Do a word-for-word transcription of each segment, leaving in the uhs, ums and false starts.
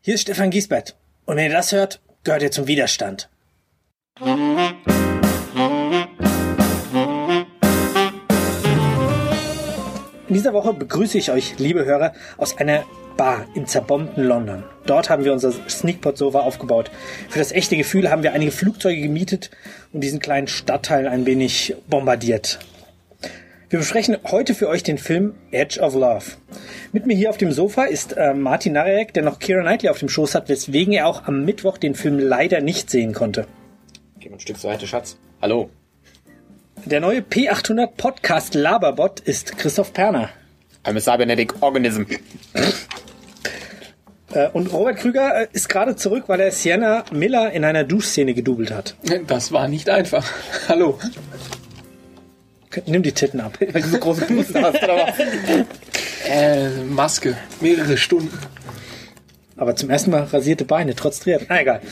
Hier ist Stefan Giesbert. Und wenn ihr das hört, gehört ihr zum Widerstand. In dieser Woche begrüße ich euch, liebe Hörer, aus einer Bar im zerbombten London. Dort haben wir unser Sneakpot-Sofa aufgebaut. Für das echte Gefühl haben wir einige Flugzeuge gemietet und diesen kleinen Stadtteil ein wenig bombardiert. Wir besprechen heute für euch den Film Edge of Love. Mit mir hier auf dem Sofa ist äh, Martin Narek, der noch Keira Knightley auf dem Schoß hat, weswegen er auch am Mittwoch den Film leider nicht sehen konnte. Geh mal ein Stück zur Seite, Schatz. Hallo. Der neue P achthundert Podcast Laberbot ist Christoph Perner. I'm a cybernetic organism. Äh, und Robert Krüger äh, ist gerade zurück, weil er Sienna Miller in einer Duschszene gedoubelt hat. Das war nicht einfach. Hallo. Nimm die Titten ab. Weil du so große Brüste hast, oder was? Äh, Maske. Mehrere Stunden. Aber zum ersten Mal rasierte Beine, trotz Triathlon. Na, egal.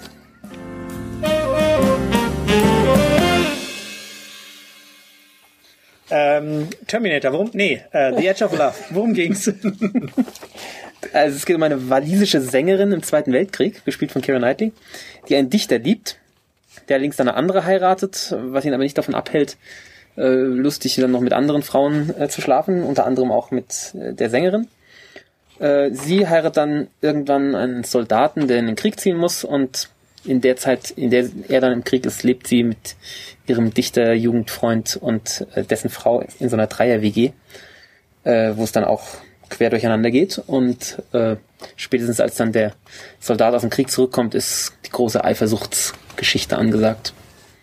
Ähm, Terminator, worum? Nee, äh, The Edge of Love. Worum ging's? Also es geht um eine walisische Sängerin im Zweiten Weltkrieg, gespielt von Keira Knightley, die einen Dichter liebt, der allerdings eine andere heiratet, was ihn aber nicht davon abhält, äh, lustig dann noch mit anderen Frauen äh, zu schlafen, unter anderem auch mit äh, der Sängerin. Äh, sie heiratet dann irgendwann einen Soldaten, der in den Krieg ziehen muss, und in der Zeit, in der er dann im Krieg ist, lebt sie mit ihrem Dichter, Jugendfreund und äh, dessen Frau in so einer Dreier-W G, äh, wo es dann auch quer durcheinander geht, und äh, spätestens als dann der Soldat aus dem Krieg zurückkommt, ist die große Eifersuchtsgeschichte angesagt.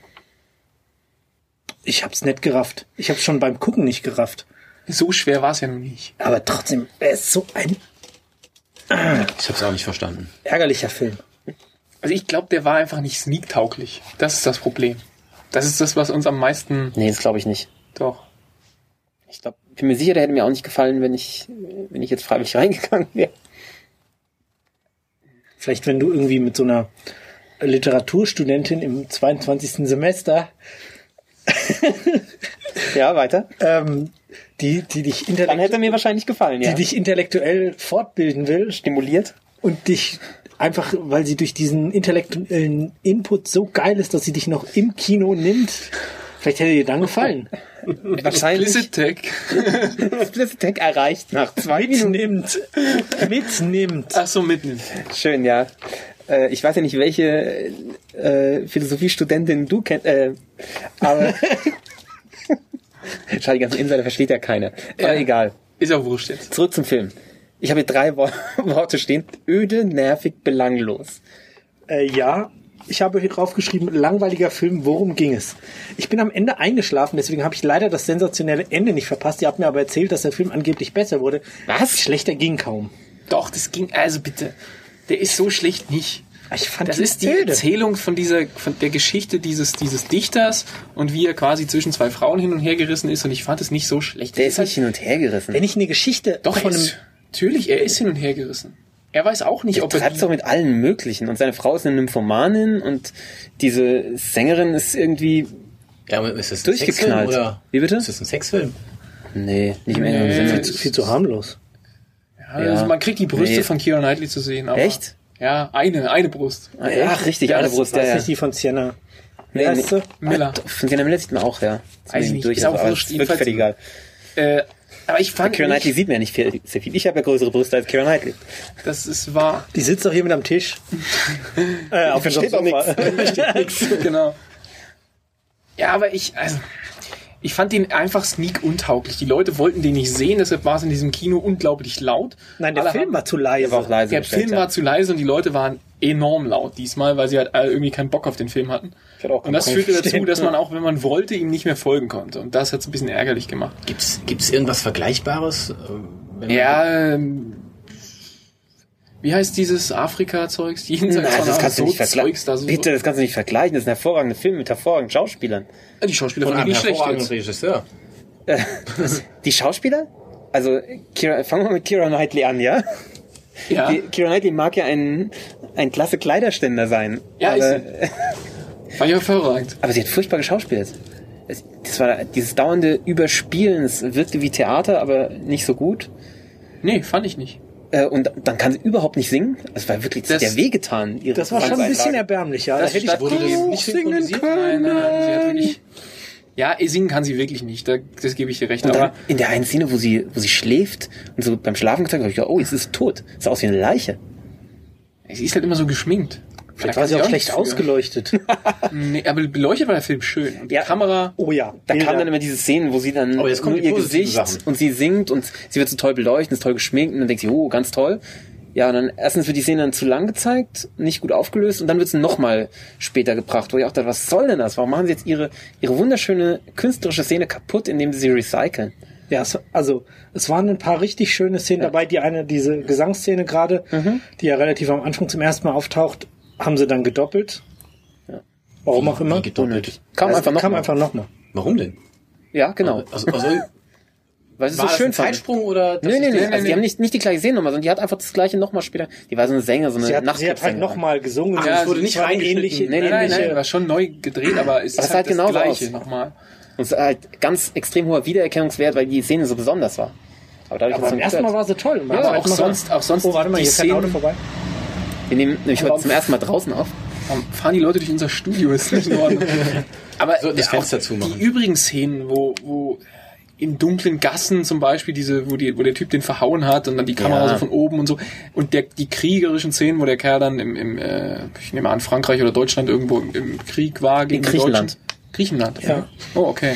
Ich hab's nicht gerafft. Ich hab's schon beim Gucken nicht gerafft. So schwer war es ja noch nicht. Aber trotzdem, er ist so ein Ich hab's auch nicht verstanden. ärgerlicher Film. Also ich glaube, der war einfach nicht sneak-tauglich. Das ist das Problem. Das ist das, was uns am meisten... Nee, das glaube ich nicht. Doch. Ich glaube, bin mir sicher, der hätte mir auch nicht gefallen, wenn ich, wenn ich jetzt freiwillig reingegangen wäre. Vielleicht, wenn du irgendwie mit so einer Literaturstudentin im zweiundzwanzigsten Semester Ja, weiter. ähm, die, die dich Dann hätte er intellektuell, mir wahrscheinlich gefallen, ja. die dich intellektuell fortbilden will Stimuliert. und dich einfach, weil sie durch diesen intellektuellen Input so geil ist, dass sie dich noch im Kino nimmt. Vielleicht hätte dir dann gefallen. Wahrscheinlich. Explicit Tag. Explicit Tag erreicht nach zwei Minuten. Mitnimmt. Mitnimmt. Ach so, mitnehmen. Schön, ja. Äh, ich weiß ja nicht, welche äh, Philosophiestudentin du kennst, äh, aber schade, die ganzen Insider versteht ja keiner. Aber Ja. egal. Ist ja wurscht jetzt. Zurück zum Film. Ich habe hier drei Wo- Worte stehen. Öde, nervig, belanglos. Äh, ja, ich habe hier draufgeschrieben, langweiliger Film, worum ging es? Ich bin am Ende eingeschlafen, deswegen habe ich leider das sensationelle Ende nicht verpasst. Ihr habt mir aber erzählt, dass der Film angeblich besser wurde. Was? Schlechter ging kaum. Doch, das ging... Also bitte. Der ist so schlecht nicht. Ich fand Das die ist die öde. Erzählung von dieser, von der Geschichte dieses, dieses Dichters und wie er quasi zwischen zwei Frauen hin und her gerissen ist, und ich fand es nicht so schlecht. Der Das ist nicht hin und her gerissen. Wenn ich eine Geschichte Doch, von er einem... ist, natürlich, er ist hin und her gerissen. Er weiß auch nicht, Er ob er... treibt doch mit allen möglichen. Und seine Frau ist eine Nymphomanin und diese Sängerin ist irgendwie Ja, aber ist das ein durchgeknallt. Sexfilm, oder? Wie bitte? Ist das ein Sexfilm? Nee, nicht mehr. Nee. Sinne. viel, zu, viel zu harmlos. Ja, also Ja. man kriegt die Brüste Nee. von Keira Knightley zu sehen. Aber, Echt? Ja, eine, eine Brust. Ah, Ach, richtig, Ja, eine das Brust, war ja, ja. nicht die von Sienna. Wie Nee, heißt nee. sie? Miller. Von Sienna Miller sieht man auch, ja. Weiß ich nicht, Durch, ist auch aber wurscht, es ist wirklich jedenfalls- völlig egal. Äh, aber ich fand Keira Knightley nicht, sieht man ja nicht viel, sehr viel. Ich habe ja größere Brüste als Keira Knightley. das ist wahr. Die sitzt doch hier mit am Tisch. äh, auf dem versteht auch Sofa. Genau. Ja, aber ich, also, ich fand den einfach sneak untauglich. Die Leute wollten den nicht sehen, deshalb war es in diesem Kino unglaublich laut. Nein, der Alle Film haben- war zu leise. Der war auch leise Der gestellt, Film ja. war zu leise und die Leute waren enorm laut diesmal, weil sie halt alle irgendwie keinen Bock auf den Film hatten. Ich hatte auch Und das keinen Bock führte auf den dazu, Film. dass man auch, wenn man wollte, ihm nicht mehr folgen konnte. Und das hat es ein bisschen ärgerlich gemacht. Gibt's, gibt's irgendwas Vergleichbares? äh, wenn man- Ja, ähm, wie heißt dieses Afrika-Zeugs? Jenseits Nein, von das kannst du nicht Zeugs vergleichen. da so. Bitte, das kannst du nicht vergleichen. Das ist ein hervorragender Film mit hervorragenden Schauspielern. Die Schauspieler Von fand einem ich nicht schlecht hervorragenden jetzt. Regisseur. Äh, die Schauspieler? Also, Keira, fangen wir mit Keira Knightley an, ja? Ja, Die, Keira Knightley mag ja ein, ein klasse Kleiderständer sein. Ja, aber, ist fand ich hervorragend. aber sie hat furchtbar geschauspielt. Es, das war dieses dauernde Überspielen. Es wirkte wie Theater, aber nicht so gut. Nee, fand ich nicht. Äh, und dann kann sie überhaupt nicht singen. Das war wirklich Das- der wehgetan. Ihre Das war schon ein bisschen Gesangseinlage. erbärmlich, ja. Da Das hätte ich statt- Wurde das auch nicht singen synchronisiert? können. Nein, nein, nein, sie hat wirklich... Ja, singen kann sie wirklich nicht, da, das gebe ich dir recht. Und dann Aber in der einen Szene, wo sie, wo sie schläft und so beim Schlafen gezeigt habe ich gedacht, oh, jetzt ist sie tot. Sah aus wie eine Leiche. sie ist halt immer so geschminkt. Vielleicht Da war kann sie auch nichts schlecht für. ausgeleuchtet. Nee, aber beleuchtet war der Film schön. Und die Ja. Kamera... Oh ja. Da Bilder. kamen dann immer diese Szenen, wo sie dann Oh, jetzt kommen nur die ihr positiven Gesicht Sachen. und sie singt und sie wird so toll beleuchtet, ist toll geschminkt und dann denkt sie, oh, ganz toll. Ja, und dann erstens wird die Szene dann zu lang gezeigt, nicht gut aufgelöst und dann wird sie nochmal später gebracht, wo ich auch dachte, was soll denn das? Warum machen sie jetzt ihre, ihre wunderschöne künstlerische Szene kaputt, indem sie sie recyceln? Ja, es, also es waren ein paar richtig schöne Szenen dabei. Die eine, diese Gesangsszene gerade, die ja relativ am Anfang zum ersten Mal auftaucht, haben sie dann gedoppelt. Warum auch immer. Wie gedoppelt. Kam Also, einfach noch kam mal. einfach nochmal. Warum denn? Ja, genau. Also, also, Weil sie es war so das schön ein fand. Zeitsprung oder? Nee, nee, nee, nee, also nee. die haben nicht, nicht die gleiche Szene nochmal, sondern die hat einfach das gleiche nochmal später. Die war so eine Sänger, so eine Sie hat, sie hat halt Nachtclub-Sängerin. nochmal gesungen. Ach, Ja, es wurde nicht war eine reingeschnitten. ähnliche, Nein, nein, nein, ähnliche- war schon neu gedreht, aber es Aber ist es halt sah das genauso Gleiche aus. nochmal. Und es ist halt ganz extrem hoher Wiedererkennungswert, weil die Szene so besonders war. Aber dadurch Aber hat's beim dann ersten Mal gestört. war sie toll. Und beim Ja, zweiten auch Mal war- sonst, auch sonst Oh, warte mal, die hier ist ein Auto Szenen, vorbei. Wir nehmen nämlich heute zum ersten Mal draußen auf. Warum fahren die Leute durch unser Studio, ist nicht in Ordnung. Aber Sollten das auch Fenster zumachen. Die übrigen Szenen, wo, wo in dunklen Gassen zum Beispiel diese, wo, die, wo der Typ den verhauen hat und dann die Kamera Ja. so von oben und so. Und der, die kriegerischen Szenen, wo der Kerl dann im, im äh, ich nehme an, Frankreich oder Deutschland irgendwo im, im Krieg war gegen die Griechenland. Deutschen. Griechenland. Ja. Oh, okay.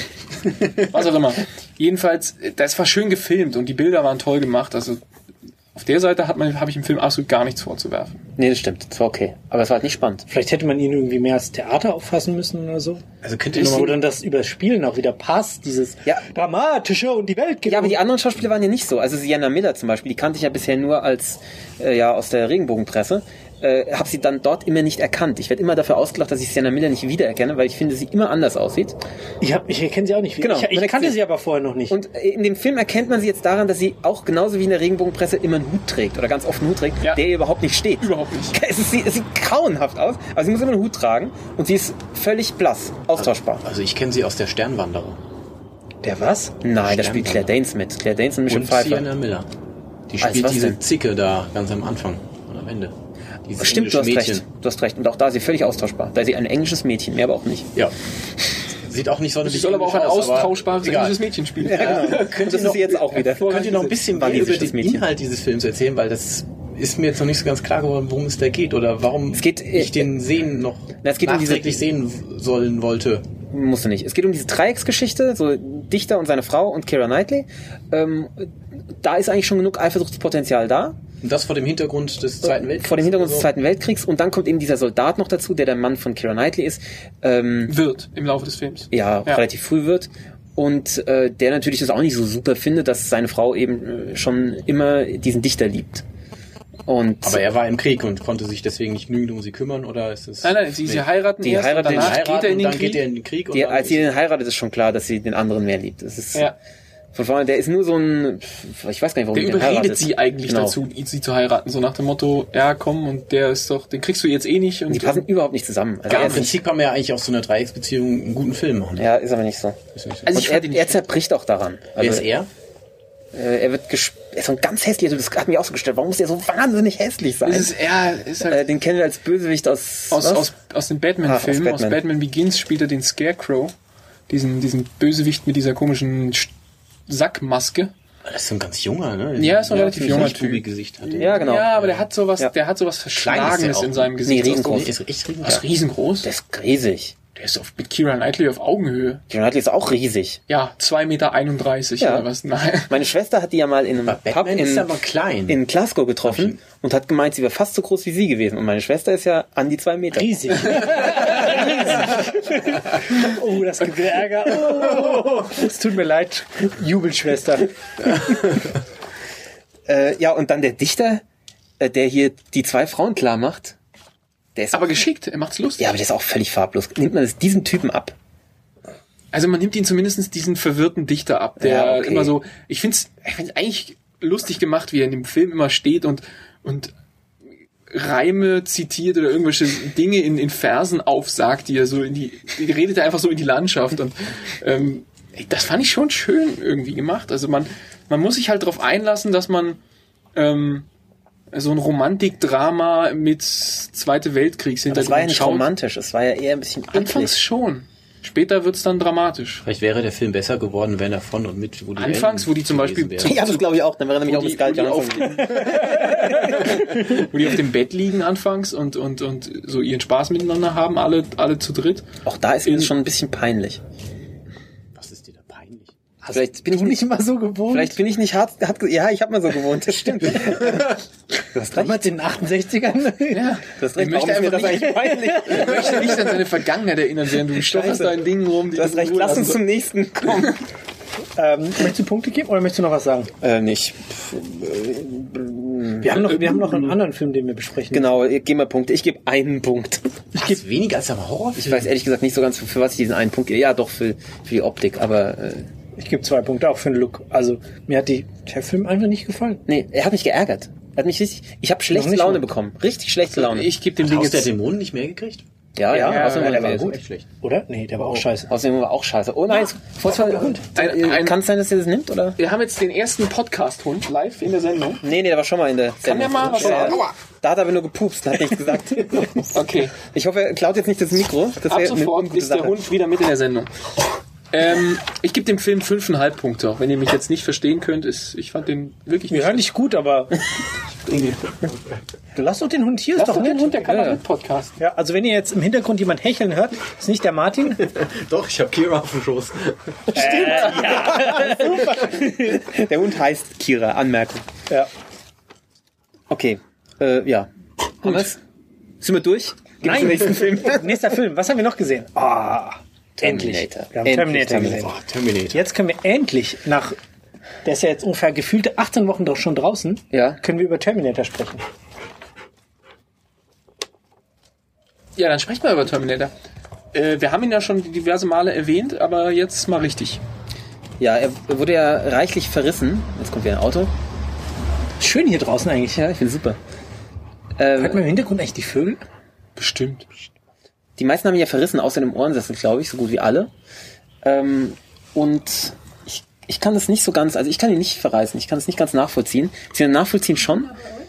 Was auch immer. Jedenfalls, das war schön gefilmt und die Bilder waren toll gemacht. Also auf der Seite hat man, habe ich im Film absolut gar nichts vorzuwerfen. Nee, das stimmt. Das war okay. Aber es war halt nicht spannend. Vielleicht hätte man ihn irgendwie mehr als Theater auffassen müssen oder so. also könnt ihr Wo noch dann das Überspielen auch wieder passt, dieses Ja. dramatische und die Welt geht Ja, aber um. die anderen Schauspieler waren ja nicht so. Also Sienna Miller zum Beispiel, die kannte ich ja bisher nur als, äh, ja, aus der Regenbogenpresse. Äh, habe sie dann dort immer nicht erkannt. Ich werde immer dafür ausgelacht, dass ich Sienna Miller nicht wiedererkenne, weil ich finde, sie immer anders aussieht. Ich, hab, ich erkenne sie auch nicht. Genau, ich man ich kannte erkennt- sie aber vorher noch nicht. Und in dem Film erkennt man sie jetzt daran, dass sie auch genauso wie in der Regenbogenpresse immer einen Hut trägt oder ganz oft einen Hut trägt, Ja. der ihr überhaupt nicht steht. Überhaupt nicht. Es, ist, sie- es sieht grauenhaft aus, aber sie muss immer einen Hut tragen und sie ist völlig blass, austauschbar. Also ich kenne sie aus der Sternwanderer. Der was? Nein, da spielt Claire Danes mit. Claire Danes und Michelle Und Pfeiffer. Sienna Miller. Die Als spielt was diese denn? Zicke da ganz am Anfang und am Ende. Dieses Stimmt, du hast englische recht. Du hast recht. Und auch da ist sie völlig austauschbar. Da ist sie ein englisches Mädchen, mehr aber auch nicht. Ja. Sieht auch nicht sonderlich Sie soll aber auch ein englisch aus, aber austauschbares egal. englisches Mädchen spielen. Und das ist sie jetzt auch wieder. Könnt ihr noch ein bisschen mehr über Walisisches den Mädchen. Inhalt dieses Films erzählen, weil das ist mir jetzt noch nicht so ganz klar geworden, worum es da geht oder warum Es geht, äh, ich den sehen noch Na, es geht um diese- nachträglich sehen sollen wollte. Musst du nicht. Es geht um diese Dreiecksgeschichte, so Dichter und seine Frau und Keira Knightley. Ähm, da ist eigentlich schon genug Eifersuchtspotenzial da. Und das vor dem Hintergrund des Zweiten Weltkriegs. Vor dem Hintergrund des oder so. Zweiten Weltkriegs. Und dann kommt eben dieser Soldat noch dazu, der der Mann von Keira Knightley ist. Ähm, Wird im Laufe des Films. ja, Ja. relativ früh wird. Und äh, der natürlich das auch nicht so super findet, dass seine Frau eben äh, schon immer diesen Dichter liebt. Und Aber er war im Krieg und konnte sich deswegen nicht genügend um sie kümmern, oder ist es... Nein, nein, sie, sie Nee. heiraten Die erst heiraten und den danach heiraten geht er in und den dann Krieg. geht er in den Krieg und die, dann als sie ist- den heiratet, ist schon klar, dass sie den anderen mehr liebt. Das ist Ja. von vorne, der ist nur so ein, ich weiß gar nicht, warum Der die den überredet heiratet. sie eigentlich Genau. dazu, ihn- sie zu heiraten. So nach dem Motto, ja komm, und der ist doch, den kriegst du jetzt eh nicht. Und Die passen überhaupt nicht zusammen. Also Ja, er im ist, Prinzip kann man ja eigentlich aus so einer Dreiecksbeziehung einen guten Film machen. ja, ist aber nicht so. Ist nicht so. Also Und ich er, fand ihn nicht er zerbricht auch daran. Wer ist Also, er? äh, er wird gesp- er ist so ein ganz hässlicher, das hat mich auch so gestellt. Warum muss er so wahnsinnig hässlich sein? es ist, ja, ist halt äh, den kennen wir als Bösewicht aus, aus, was? aus, aus den Batman-Filmen, Ah, aus aus, Batman. Batman Begins spielt er den Scarecrow, diesen, diesen Bösewicht mit dieser komischen Sch- Sackmaske. Das ist so ein ganz junger, ne? Ja, ist ein relativ junger Typ. Typ. Gesicht hat. Ja, genau. Ja, aber der hat sowas, Ja. der hat sowas Verschlagenes auch. in seinem Nee, Gesicht. riesengroß. Ist echt riesig. Das ist riesengroß. Der ist riesig. Der ist auf, mit Keira Knightley auf Augenhöhe. Keira Knightley ist auch riesig. Ja, zwei Meter einunddreißig Ja. oder was? Nein. Meine Schwester hat die ja mal in einem Aber Pub Batman in, ist aber klein. in Glasgow getroffen und hat gemeint, sie wäre fast so groß wie sie gewesen. Und meine Schwester ist ja an die zwei Meter. Riesig. Riesig. Oh, das gibt wieder Ärger. Oh, es tut mir leid, Jubelschwester. Äh, ja, und dann der Dichter, äh, der hier die zwei Frauen klar macht. Der ist Aber geschickt, er macht's lustig. ja, aber der ist auch völlig farblos. Nimmt man das diesem Typen ab? Also man nimmt ihn zumindest diesen verwirrten Dichter ab, der Ja, okay. immer so, ich find's, ich find's eigentlich lustig gemacht, wie er in dem Film immer steht und, und Reime zitiert oder irgendwelche Dinge in, in Versen aufsagt, die er so in die, die redet er einfach so in die Landschaft und, ähm, das fand ich schon schön irgendwie gemacht. Also man, man muss sich halt darauf einlassen, dass man, ähm, so ein Romantikdrama mit Zweite Weltkriegshintergrund. Das war ja nicht schaut. romantisch, es war ja eher ein bisschen Anfangs eklig. schon. Später wird's dann dramatisch. Vielleicht wäre der Film besser geworden, wenn er von und mit Woody Anfangs, Allen wo die zum Beispiel gewesen wäre. Ja, das glaube ich auch, dann wäre nämlich auch mit Scarlett wo die Johansson. Wo die auf dem Bett liegen anfangs und, und, und so ihren Spaß miteinander haben, alle, alle zu dritt. Auch da ist mir das schon ein bisschen peinlich. Was ist dir da peinlich? Vielleicht bin ich nicht immer so gewohnt. Vielleicht bin ich nicht hart, hart ge- ja, ich habe mal so gewohnt, das stimmt. Du hast recht. Damals in den achtundsechzigern. Ja. Du hast Ich recht, warum möchte ist mir einfach das nicht, eigentlich peinlich? ich möchte nicht an seine Vergangenheit erinnern, während du stofferst da in Dingen rum. Die Du hast recht, lass uns zum nächsten kommen. Ähm, möchtest du Punkte geben oder möchtest du noch was sagen? Äh, nicht. Wir haben noch, wir haben noch einen anderen Film, den wir besprechen. Genau, geh mal Punkte. Ich gebe einen Punkt. Ich gebe weniger als aber Horrorfilm. Ich weiß ehrlich gesagt nicht so ganz, für, für was ich diesen einen Punkt gebe. Ja, doch, für, für die Optik, aber äh, Ich gebe zwei Punkte, auch für den Look. Also, mir hat die, der Film einfach nicht gefallen. nee, er hat mich geärgert. Er hat mich richtig, ich habe schlechte nicht Laune mal. bekommen. Richtig schlechte Laune. Ich gebe dem Ding Haus der jetzt... Dämonen nicht mehr gekriegt? ja, ja, Ja, außerdem ja, war der war gut. Echt schlecht. Oder? Nee, der war auch scheiße. Außerdem war auch scheiße. Oh nein, Vorfall, Hund. Ein- ein- Kann es sein, dass er das nimmt, oder? Wir haben jetzt den ersten Podcast-Hund live in der Sendung. Nee, nee, der war schon mal in der Kann der mal was sagen? Aua. Da hat er aber nur gepupst, hat nichts gesagt. Okay. Ich hoffe, er klaut jetzt nicht das Mikro. Das Ab wäre eine sofort ungute ist der Sache. Hund wieder mit in der Sendung. Ähm, ich gebe dem Film fünfeinhalb Punkte. Auch wenn ihr mich jetzt nicht verstehen könnt, ist, ich fand den wirklich Wir nicht. hören dich gut, aber du lass doch den Hund hier, ist Lass doch doch den nett. Hund, der kann Ja. doch mit Podcast. Ja, also wenn ihr jetzt im Hintergrund jemand hecheln hört, ist nicht der Martin. Doch, ich habe Kira auf dem Schoß. Der Hund heißt Kira, Anmerkung. Ja. Okay, äh, ja. Haben wir's? Sind wir durch? Gehen wir zum nächsten Film. Nächster Film. Was haben wir noch gesehen? Ah, endlich. Terminator. Wir haben Endlich Terminator Terminator. gesehen. Oh, Terminator. Jetzt können wir endlich nach, der ist ja jetzt ungefähr gefühlte achtzehn Wochen doch schon draußen, Ja. können wir über Terminator sprechen. Ja, dann sprechen wir über Terminator. Äh, wir haben ihn ja schon diverse Male erwähnt, aber jetzt mal richtig. Ja, er wurde ja reichlich verrissen. Jetzt kommt wieder ein Auto. Schön hier draußen eigentlich. Ja, ich finde super. Hört Äh, man im Hintergrund echt die Vögel? Bestimmt. die meisten haben ihn ja verrissen, außer dem Ohrensessel, glaube ich, so gut wie alle. Ähm, und ich, ich kann das nicht so ganz, also ich kann ihn nicht verreißen, ich kann es nicht ganz nachvollziehen. Sie nachvollziehen schon.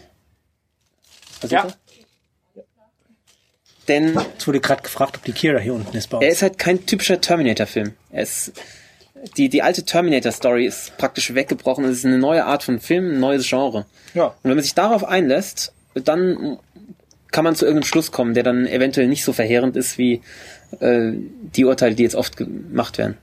Was Ja. ist er? Denn Es wurde gerade gefragt, ob die Kira hier unten ist bei uns. er ist halt kein typischer Terminator-Film. Er ist, die, die alte Terminator-Story ist praktisch weggebrochen. Es ist eine neue Art von Film, ein neues Genre. Ja. Und wenn man sich darauf einlässt, dann kann man zu irgendeinem Schluss kommen, der dann eventuell nicht so verheerend ist wie äh, die Urteile, die jetzt oft gemacht werden.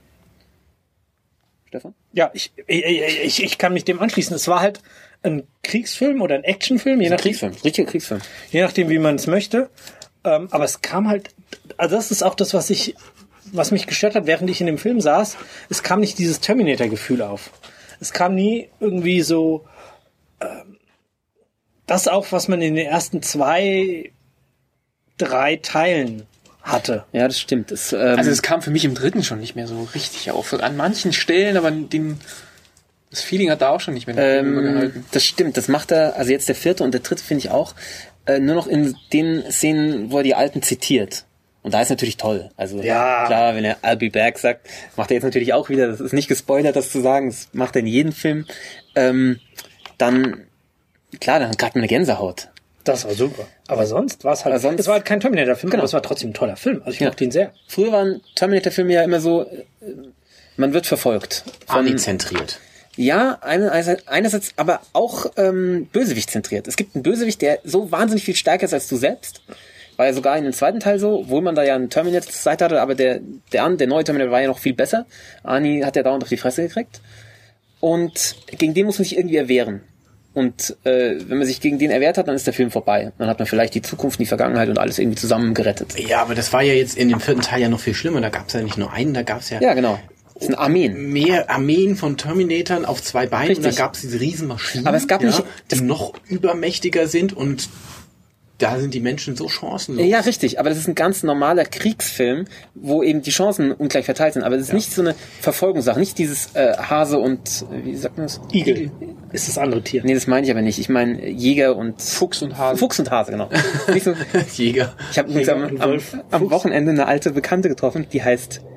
Stefan? Ja, ich, ich, ich, ich kann mich dem anschließen. Es war halt ein Kriegsfilm oder ein Actionfilm, je, nach, Kriegsfilm, richtiger Kriegsfilm. je nachdem, wie man es möchte. Ähm, aber es kam halt, also das ist auch das, was ich, was mich gestört hat, während ich in dem Film saß. Es kam nicht dieses Terminator-Gefühl auf. Es kam nie irgendwie so ähm, das auf, was man in den ersten zwei, drei Teilen hatte. Ja, das stimmt. Das, ähm, Also es kam für mich im dritten schon nicht mehr so richtig auf. An manchen Stellen, aber den, das Feeling hat da auch schon nicht mehr ähm, gehalten. das stimmt. Das macht er, also jetzt der vierte und der dritte finde ich auch, äh, nur noch in den Szenen, wo er die alten zitiert. Und da ist natürlich toll. Also Ja. klar, wenn er I'll be back sagt, macht er jetzt natürlich auch wieder, das ist nicht gespoilert, das zu sagen, das macht er in jedem Film. Ähm, dann, klar, dann kriegt man eine Gänsehaut. Das war super. Aber sonst war es halt, Aber sonst- es war halt kein Terminator-Film, Genau. aber es war trotzdem ein toller Film. Also ich Ja. mochte ihn sehr. Früher waren Terminator-Filme ja immer so, äh, man wird verfolgt. Von, Army-zentriert. ja, einerseits, einerseits aber auch ähm, Bösewicht zentriert. Es gibt einen Bösewicht, der so wahnsinnig viel stärker ist als du selbst. War ja sogar in dem zweiten Teil so, obwohl man da ja einen Terminator zur Seite hatte, aber der, der, der neue Terminator war ja noch viel besser. Arnie hat ja dauernd auf die Fresse gekriegt. Und gegen den muss man sich irgendwie erwehren. Und äh, wenn man sich gegen den erwehrt hat, dann ist der Film vorbei. Dann hat man vielleicht die Zukunft, die Vergangenheit und alles irgendwie zusammen gerettet. Ja, aber das war ja jetzt in dem vierten Teil ja noch viel schlimmer. Da gab es ja nicht nur einen, da gab es ja, Ja, genau. Das sind Armeen. mehr Armeen von Terminatoren auf zwei Beinen. Richtig. Und da gab es diese Riesenmaschinen, Aber es gab ja, nicht- die noch übermächtiger sind und da sind die Menschen so chancenlos. Ja, richtig, aber das ist ein ganz normaler Kriegsfilm, wo eben die Chancen ungleich verteilt sind. Aber das ist nicht so eine Verfolgungssache, nicht dieses äh, Hase und, äh, wie sagt man das? Igel ist das andere Tier. Nee, das meine ich aber nicht. Ich meine Jäger und... Fuchs und Hase. Fuchs und Hase, genau. Nicht so, Jäger. ich habe übrigens Jäger am, und am, Wolf. am Wochenende eine alte Bekannte getroffen, die heißt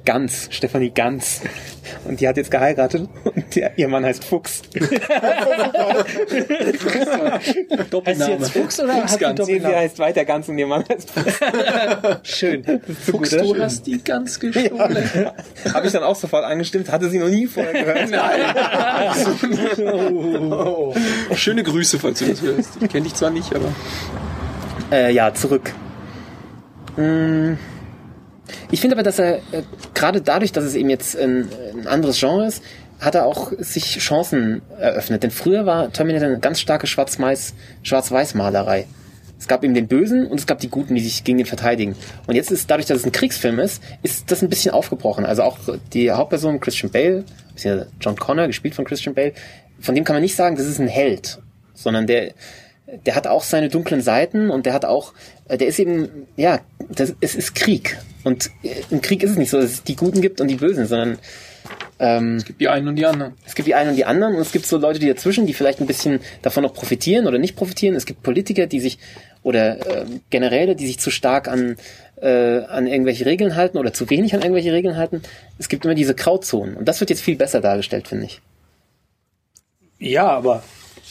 Ganz, Stefanie Ganz. Und die hat jetzt geheiratet und der, ihr Mann heißt Fuchs. Heißt sie jetzt Fuchs oder hat sie Sie, sie Doppelnamen? heißt weiter Ganz und ihr Mann heißt Fuchs. Schön. Fuchs, du hast die Gans gestohlen. Ja. Habe ich dann auch sofort angestimmt, hatte sie noch nie vorher gehört. Oh. Schöne Grüße, falls du das hörst. Ich kenne dich zwar nicht, aber... Äh, ja, zurück. Mm. Ich finde aber, dass er äh, gerade dadurch, dass es eben jetzt ein, ein anderes Genre ist, hat er auch sich Chancen eröffnet. Denn früher war Terminator eine ganz starke Schwarz-Weiß, Schwarz-Weiß-Malerei. Es gab eben den Bösen und es gab die Guten, die sich gegen den verteidigen. Und jetzt ist, dadurch, dass es ein Kriegsfilm ist, ist das ein bisschen aufgebrochen. Also auch die Hauptperson Christian Bale, beziehungsweise John Connor, gespielt von Christian Bale, von dem kann man nicht sagen, das ist ein Held, sondern der, der hat auch seine dunklen Seiten und der hat auch, der ist eben, ja, das, es ist Krieg. Und im Krieg ist es nicht so, dass es die Guten gibt und die Bösen, sondern ähm, Es gibt die einen und die anderen. es gibt die einen und die anderen und es gibt so Leute, die dazwischen, die vielleicht ein bisschen davon noch profitieren oder nicht profitieren. Es gibt Politiker, die sich, oder äh, Generäle, die sich zu stark an, äh, an irgendwelche Regeln halten oder zu wenig an irgendwelche Regeln halten. Es gibt immer diese Grauzonen und das wird jetzt viel besser dargestellt, finde ich. Ja, aber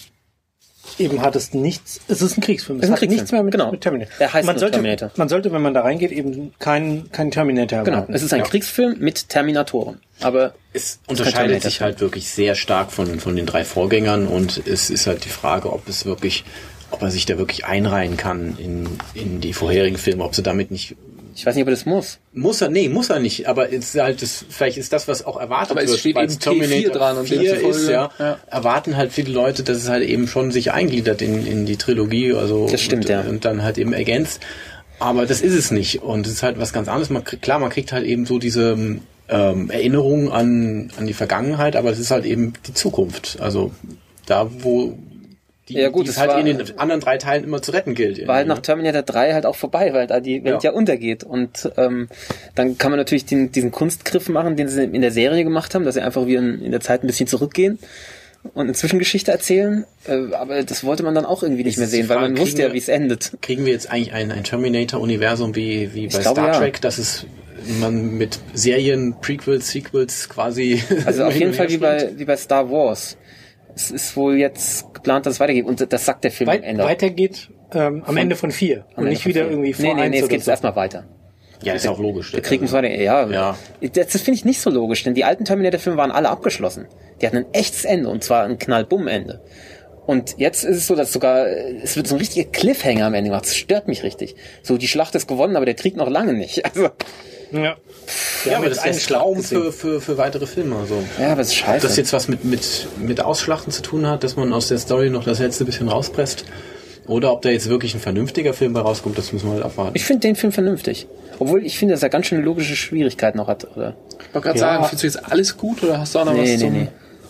eben hat es nichts, es ist ein Kriegsfilm. Es Es ist ein hat Kriegsfilm, nichts mehr mit, genau. mit Terminator. Er heißt man nur sollte, Terminator. Man sollte, wenn man da reingeht, eben keinen keinen Terminator Genau, erwarten. es ist ein Ja. Kriegsfilm mit Terminatoren. Aber Es kein unterscheidet Terminator. sich halt wirklich sehr stark von, von den drei Vorgängern und es ist halt die Frage, ob es wirklich, ob er sich da wirklich einreihen kann in, in die vorherigen Filme, ob sie damit nicht, ich weiß nicht, ob er das muss. muss er, nee, muss er nicht, aber es ist halt das, vielleicht ist das, was auch erwartet Aber es wird, steht weil eben T vier dran und vier demzufolge, ist, ja, ja. erwarten halt viele Leute, dass es halt eben schon sich eingliedert in, in die Trilogie, also, Das stimmt, und, ja. und dann halt eben ergänzt. Aber das ist es nicht und es ist halt was ganz anderes. Man kriegt, klar, man kriegt halt eben so diese, ähm, Erinnerungen an, an die Vergangenheit, aber es ist halt eben die Zukunft. Also da, wo die, Ja, gut, die es es halt war- in den anderen drei Teilen immer zu retten gilt. War halt irgendwie, nach Terminator drei halt auch vorbei, weil da die Welt ja, Ja. untergeht. Und ähm, dann kann man natürlich den, diesen Kunstgriff machen, den sie in der Serie gemacht haben, dass sie einfach wieder in, in der Zeit ein bisschen zurückgehen und eine Zwischengeschichte erzählen. Äh, aber das wollte man dann auch irgendwie nicht Jetzt mehr ist die sehen, weil Frage, man wusste kriegen ja, wir- wie es endet. Kriegen wir jetzt eigentlich ein, ein Terminator-Universum wie, wie bei glaube, Star ja. Trek, dass es man mit Serien, Prequels, Sequels quasi... Also auf hin jeden und Fall wie her spielt? bei, wie bei Star Wars. Es ist wohl jetzt geplant, dass es weitergeht. Und das sagt der Film am Weit, Ende. weitergeht ähm, am Ende von vier Am und Ende nicht von wieder vier. irgendwie vor Nee, nee, eins nee, es oder geht so. erstmal weiter. Ja, ist ja auch logisch. Der Krieg muss weiter, ja. Ja. Das, das finde ich nicht so logisch, denn die alten Terminator-Filme waren alle abgeschlossen. Die hatten ein echtes Ende, und zwar ein Knall-Bumm-Ende. Und jetzt ist es so, dass sogar, es wird so ein richtiger Cliffhanger am Ende gemacht. Das stört mich richtig. So, die Schlacht ist gewonnen, aber der Krieg noch lange nicht. Also, Ja, Ja, aber das eine ist Schlacht Traum gesehen. für, für, für weitere Filme. Also. ja, aber es ist Ob scheiße. das jetzt was mit, mit, mit Ausschlachten zu tun hat, dass man aus der Story noch das letzte bisschen rauspresst, oder ob da jetzt wirklich ein vernünftiger Film bei rauskommt, das müssen wir halt abwarten. Ich finde den Film vernünftig. Obwohl ich finde, dass er ganz schön logische Schwierigkeiten noch hat. Oder? Ich wollte gerade Ja. sagen, findest du jetzt alles gut oder hast du auch noch Nee, was nee, zum... nee.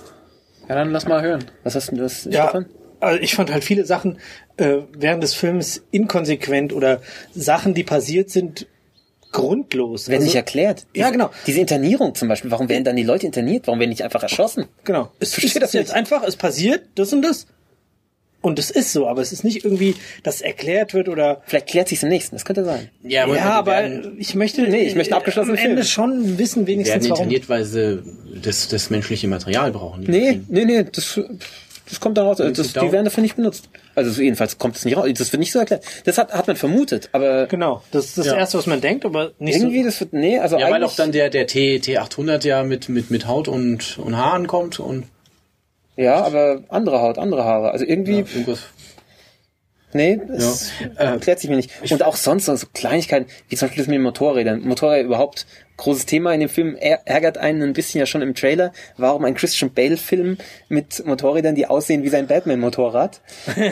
Ja, dann lass mal hören. Was hast du denn, das, Ja, Stefan? also ich fand halt viele Sachen äh, während des Films inkonsequent oder Sachen, die passiert sind, grundlos. Werden Also- nicht erklärt. Ja, Diese- genau. Diese Internierung zum Beispiel. Warum werden dann die Leute interniert? Warum werden nicht einfach erschossen? Genau. Es Verstehe ist das jetzt nicht. einfach, es passiert das und das. Und es ist so, aber es ist nicht irgendwie, dass erklärt wird oder. Vielleicht klärt sich im nächsten. Das könnte sein. Ja, Ja, wir aber werden, ich möchte, Nee, ich möchte einen abgeschlossenen am Ende Film. schon wissen, werden wenigstens warum. interniert, weil sie das, das menschliche Material brauchen. Nee, nee, nee, das, das kommt dann raus. Das, sie die werden dafür nicht benutzt. Also so jedenfalls kommt es nicht raus. Das wird nicht so erklärt. Das hat, hat man vermutet, aber Genau, das ist das Ja. Erste, was man denkt, aber nicht irgendwie, so. das wird, nee, also Ja, weil eigentlich, auch dann der, der T, T achthundert ja mit, mit, mit Haut und, und Haaren kommt und ja, aber andere Haut, andere Haare. Also irgendwie, ja, irgendwas. nee, das Ja. Äh, erklärt sich mir nicht. Und auch sonst so so Kleinigkeiten, wie zum Beispiel das mit den Motorrädern. Motorräder überhaupt großes Thema in dem Film, är- ärgert einen ein bisschen ja schon im Trailer, warum ein Christian Bale-Film mit Motorrädern, die aussehen wie sein Batman-Motorrad.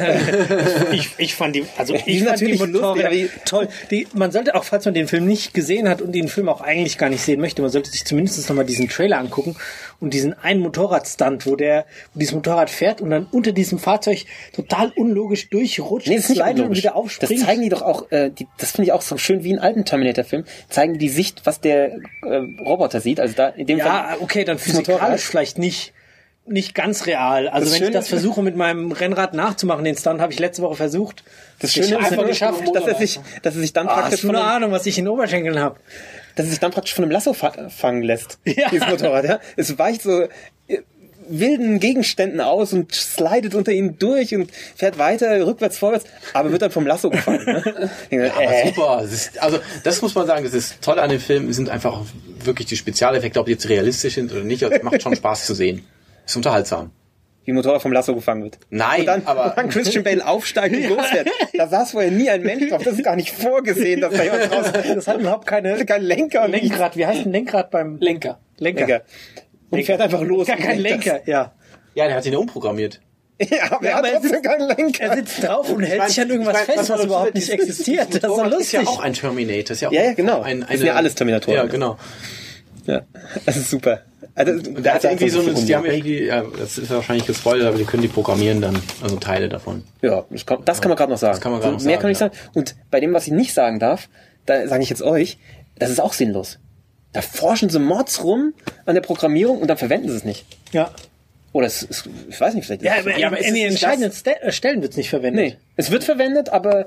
Ich, ich fand die, also Die ich sind fand die natürlich lustig, Motorräder aber die- toll. Die, man sollte auch, falls man den Film nicht gesehen hat und den Film auch eigentlich gar nicht sehen möchte, man sollte sich zumindest nochmal diesen Trailer angucken und diesen einen Motorradstunt, wo der, wo dieses Motorrad fährt und dann unter diesem Fahrzeug total unlogisch durchrutscht, Nee, das ist nicht slidet und unlogisch. wieder Das aufspringt. zeigen die doch auch, äh, die, das finde ich auch so schön wie in alten Terminator-Filmen, zeigen die die Sicht, was der äh, Roboter sieht. Also da in dem ja, Fall okay, dann das Motorrad. physikalisch vielleicht nicht nicht ganz real. Also Das wenn ich Schöne das ist- versuche mit meinem Rennrad nachzumachen, den Stunt habe ich letzte Woche versucht. Das Ich Schöne ist, einfach nur, geschafft. dass er sich, dass er sich dann Ah, praktisch hast du von eine einem, Ahnung, was ich in den Oberschenkeln habe? dass er sich dann praktisch von einem Lasso fa- fangen lässt. Ja. Dieses Motorrad, ja. Es weicht so äh, wilden Gegenständen aus und slidet unter ihnen durch und fährt weiter, rückwärts, vorwärts, aber wird dann vom Lasso gefangen. Ne? Ja, aber äh, super. Das ist, also das muss man sagen, das ist toll an dem Film, sind einfach auch wirklich die Spezialeffekte, ob die jetzt realistisch sind oder nicht, es macht schon Spaß zu sehen. Ist unterhaltsam. wie ein Motorrad vom Lasso gefangen wird. Nein, und dann, aber- und dann Christian Bale aufsteigt und losfährt. Da saß vorher nie ein Mensch drauf. Das ist gar nicht vorgesehen, dass da jemand raus... Das hat überhaupt keine Kein Lenker. und Lenkrad. Wie heißt ein Lenkrad beim Lenker. Lenker? Lenker. Und fährt einfach los. Gar und kein lenkt Lenker, ja. Ja, der hat ihn ja umprogrammiert. Das. Ja, aber Ja, er aber hat er trotzdem sitzt- keinen Lenker. Er sitzt drauf und hält mein- sich an irgendwas ich mein, fest, was man- überhaupt dieses- nicht existiert. Das ist doch Motorrad lustig. Ist ja auch ein Terminator. Ist ja, auch Ja, ja, genau. Ein, Das sind ja alles Terminatoren. Ja, genau. Ja, das ist super. Also, Und der hat ja irgendwie so einfach eine, die haben ja irgendwie, ja, das ist wahrscheinlich gespoilert, aber die können die programmieren dann, also Teile davon. Ja, das kann, das kann man gerade noch sagen. Das kann man gerade So, noch mehr sagen, kann ich ja. sagen. Und bei dem, was ich nicht sagen darf, da sage ich jetzt euch, das ist auch sinnlos. Da forschen sie Mods rum an der Programmierung und dann verwenden sie es nicht. Ja. Oder es ist, ich weiß nicht, vielleicht. Ja, aber, Ja, aber in ist den es nicht entscheidenden Ste äh, Stellen wird es nicht verwendet. nee, es wird verwendet, aber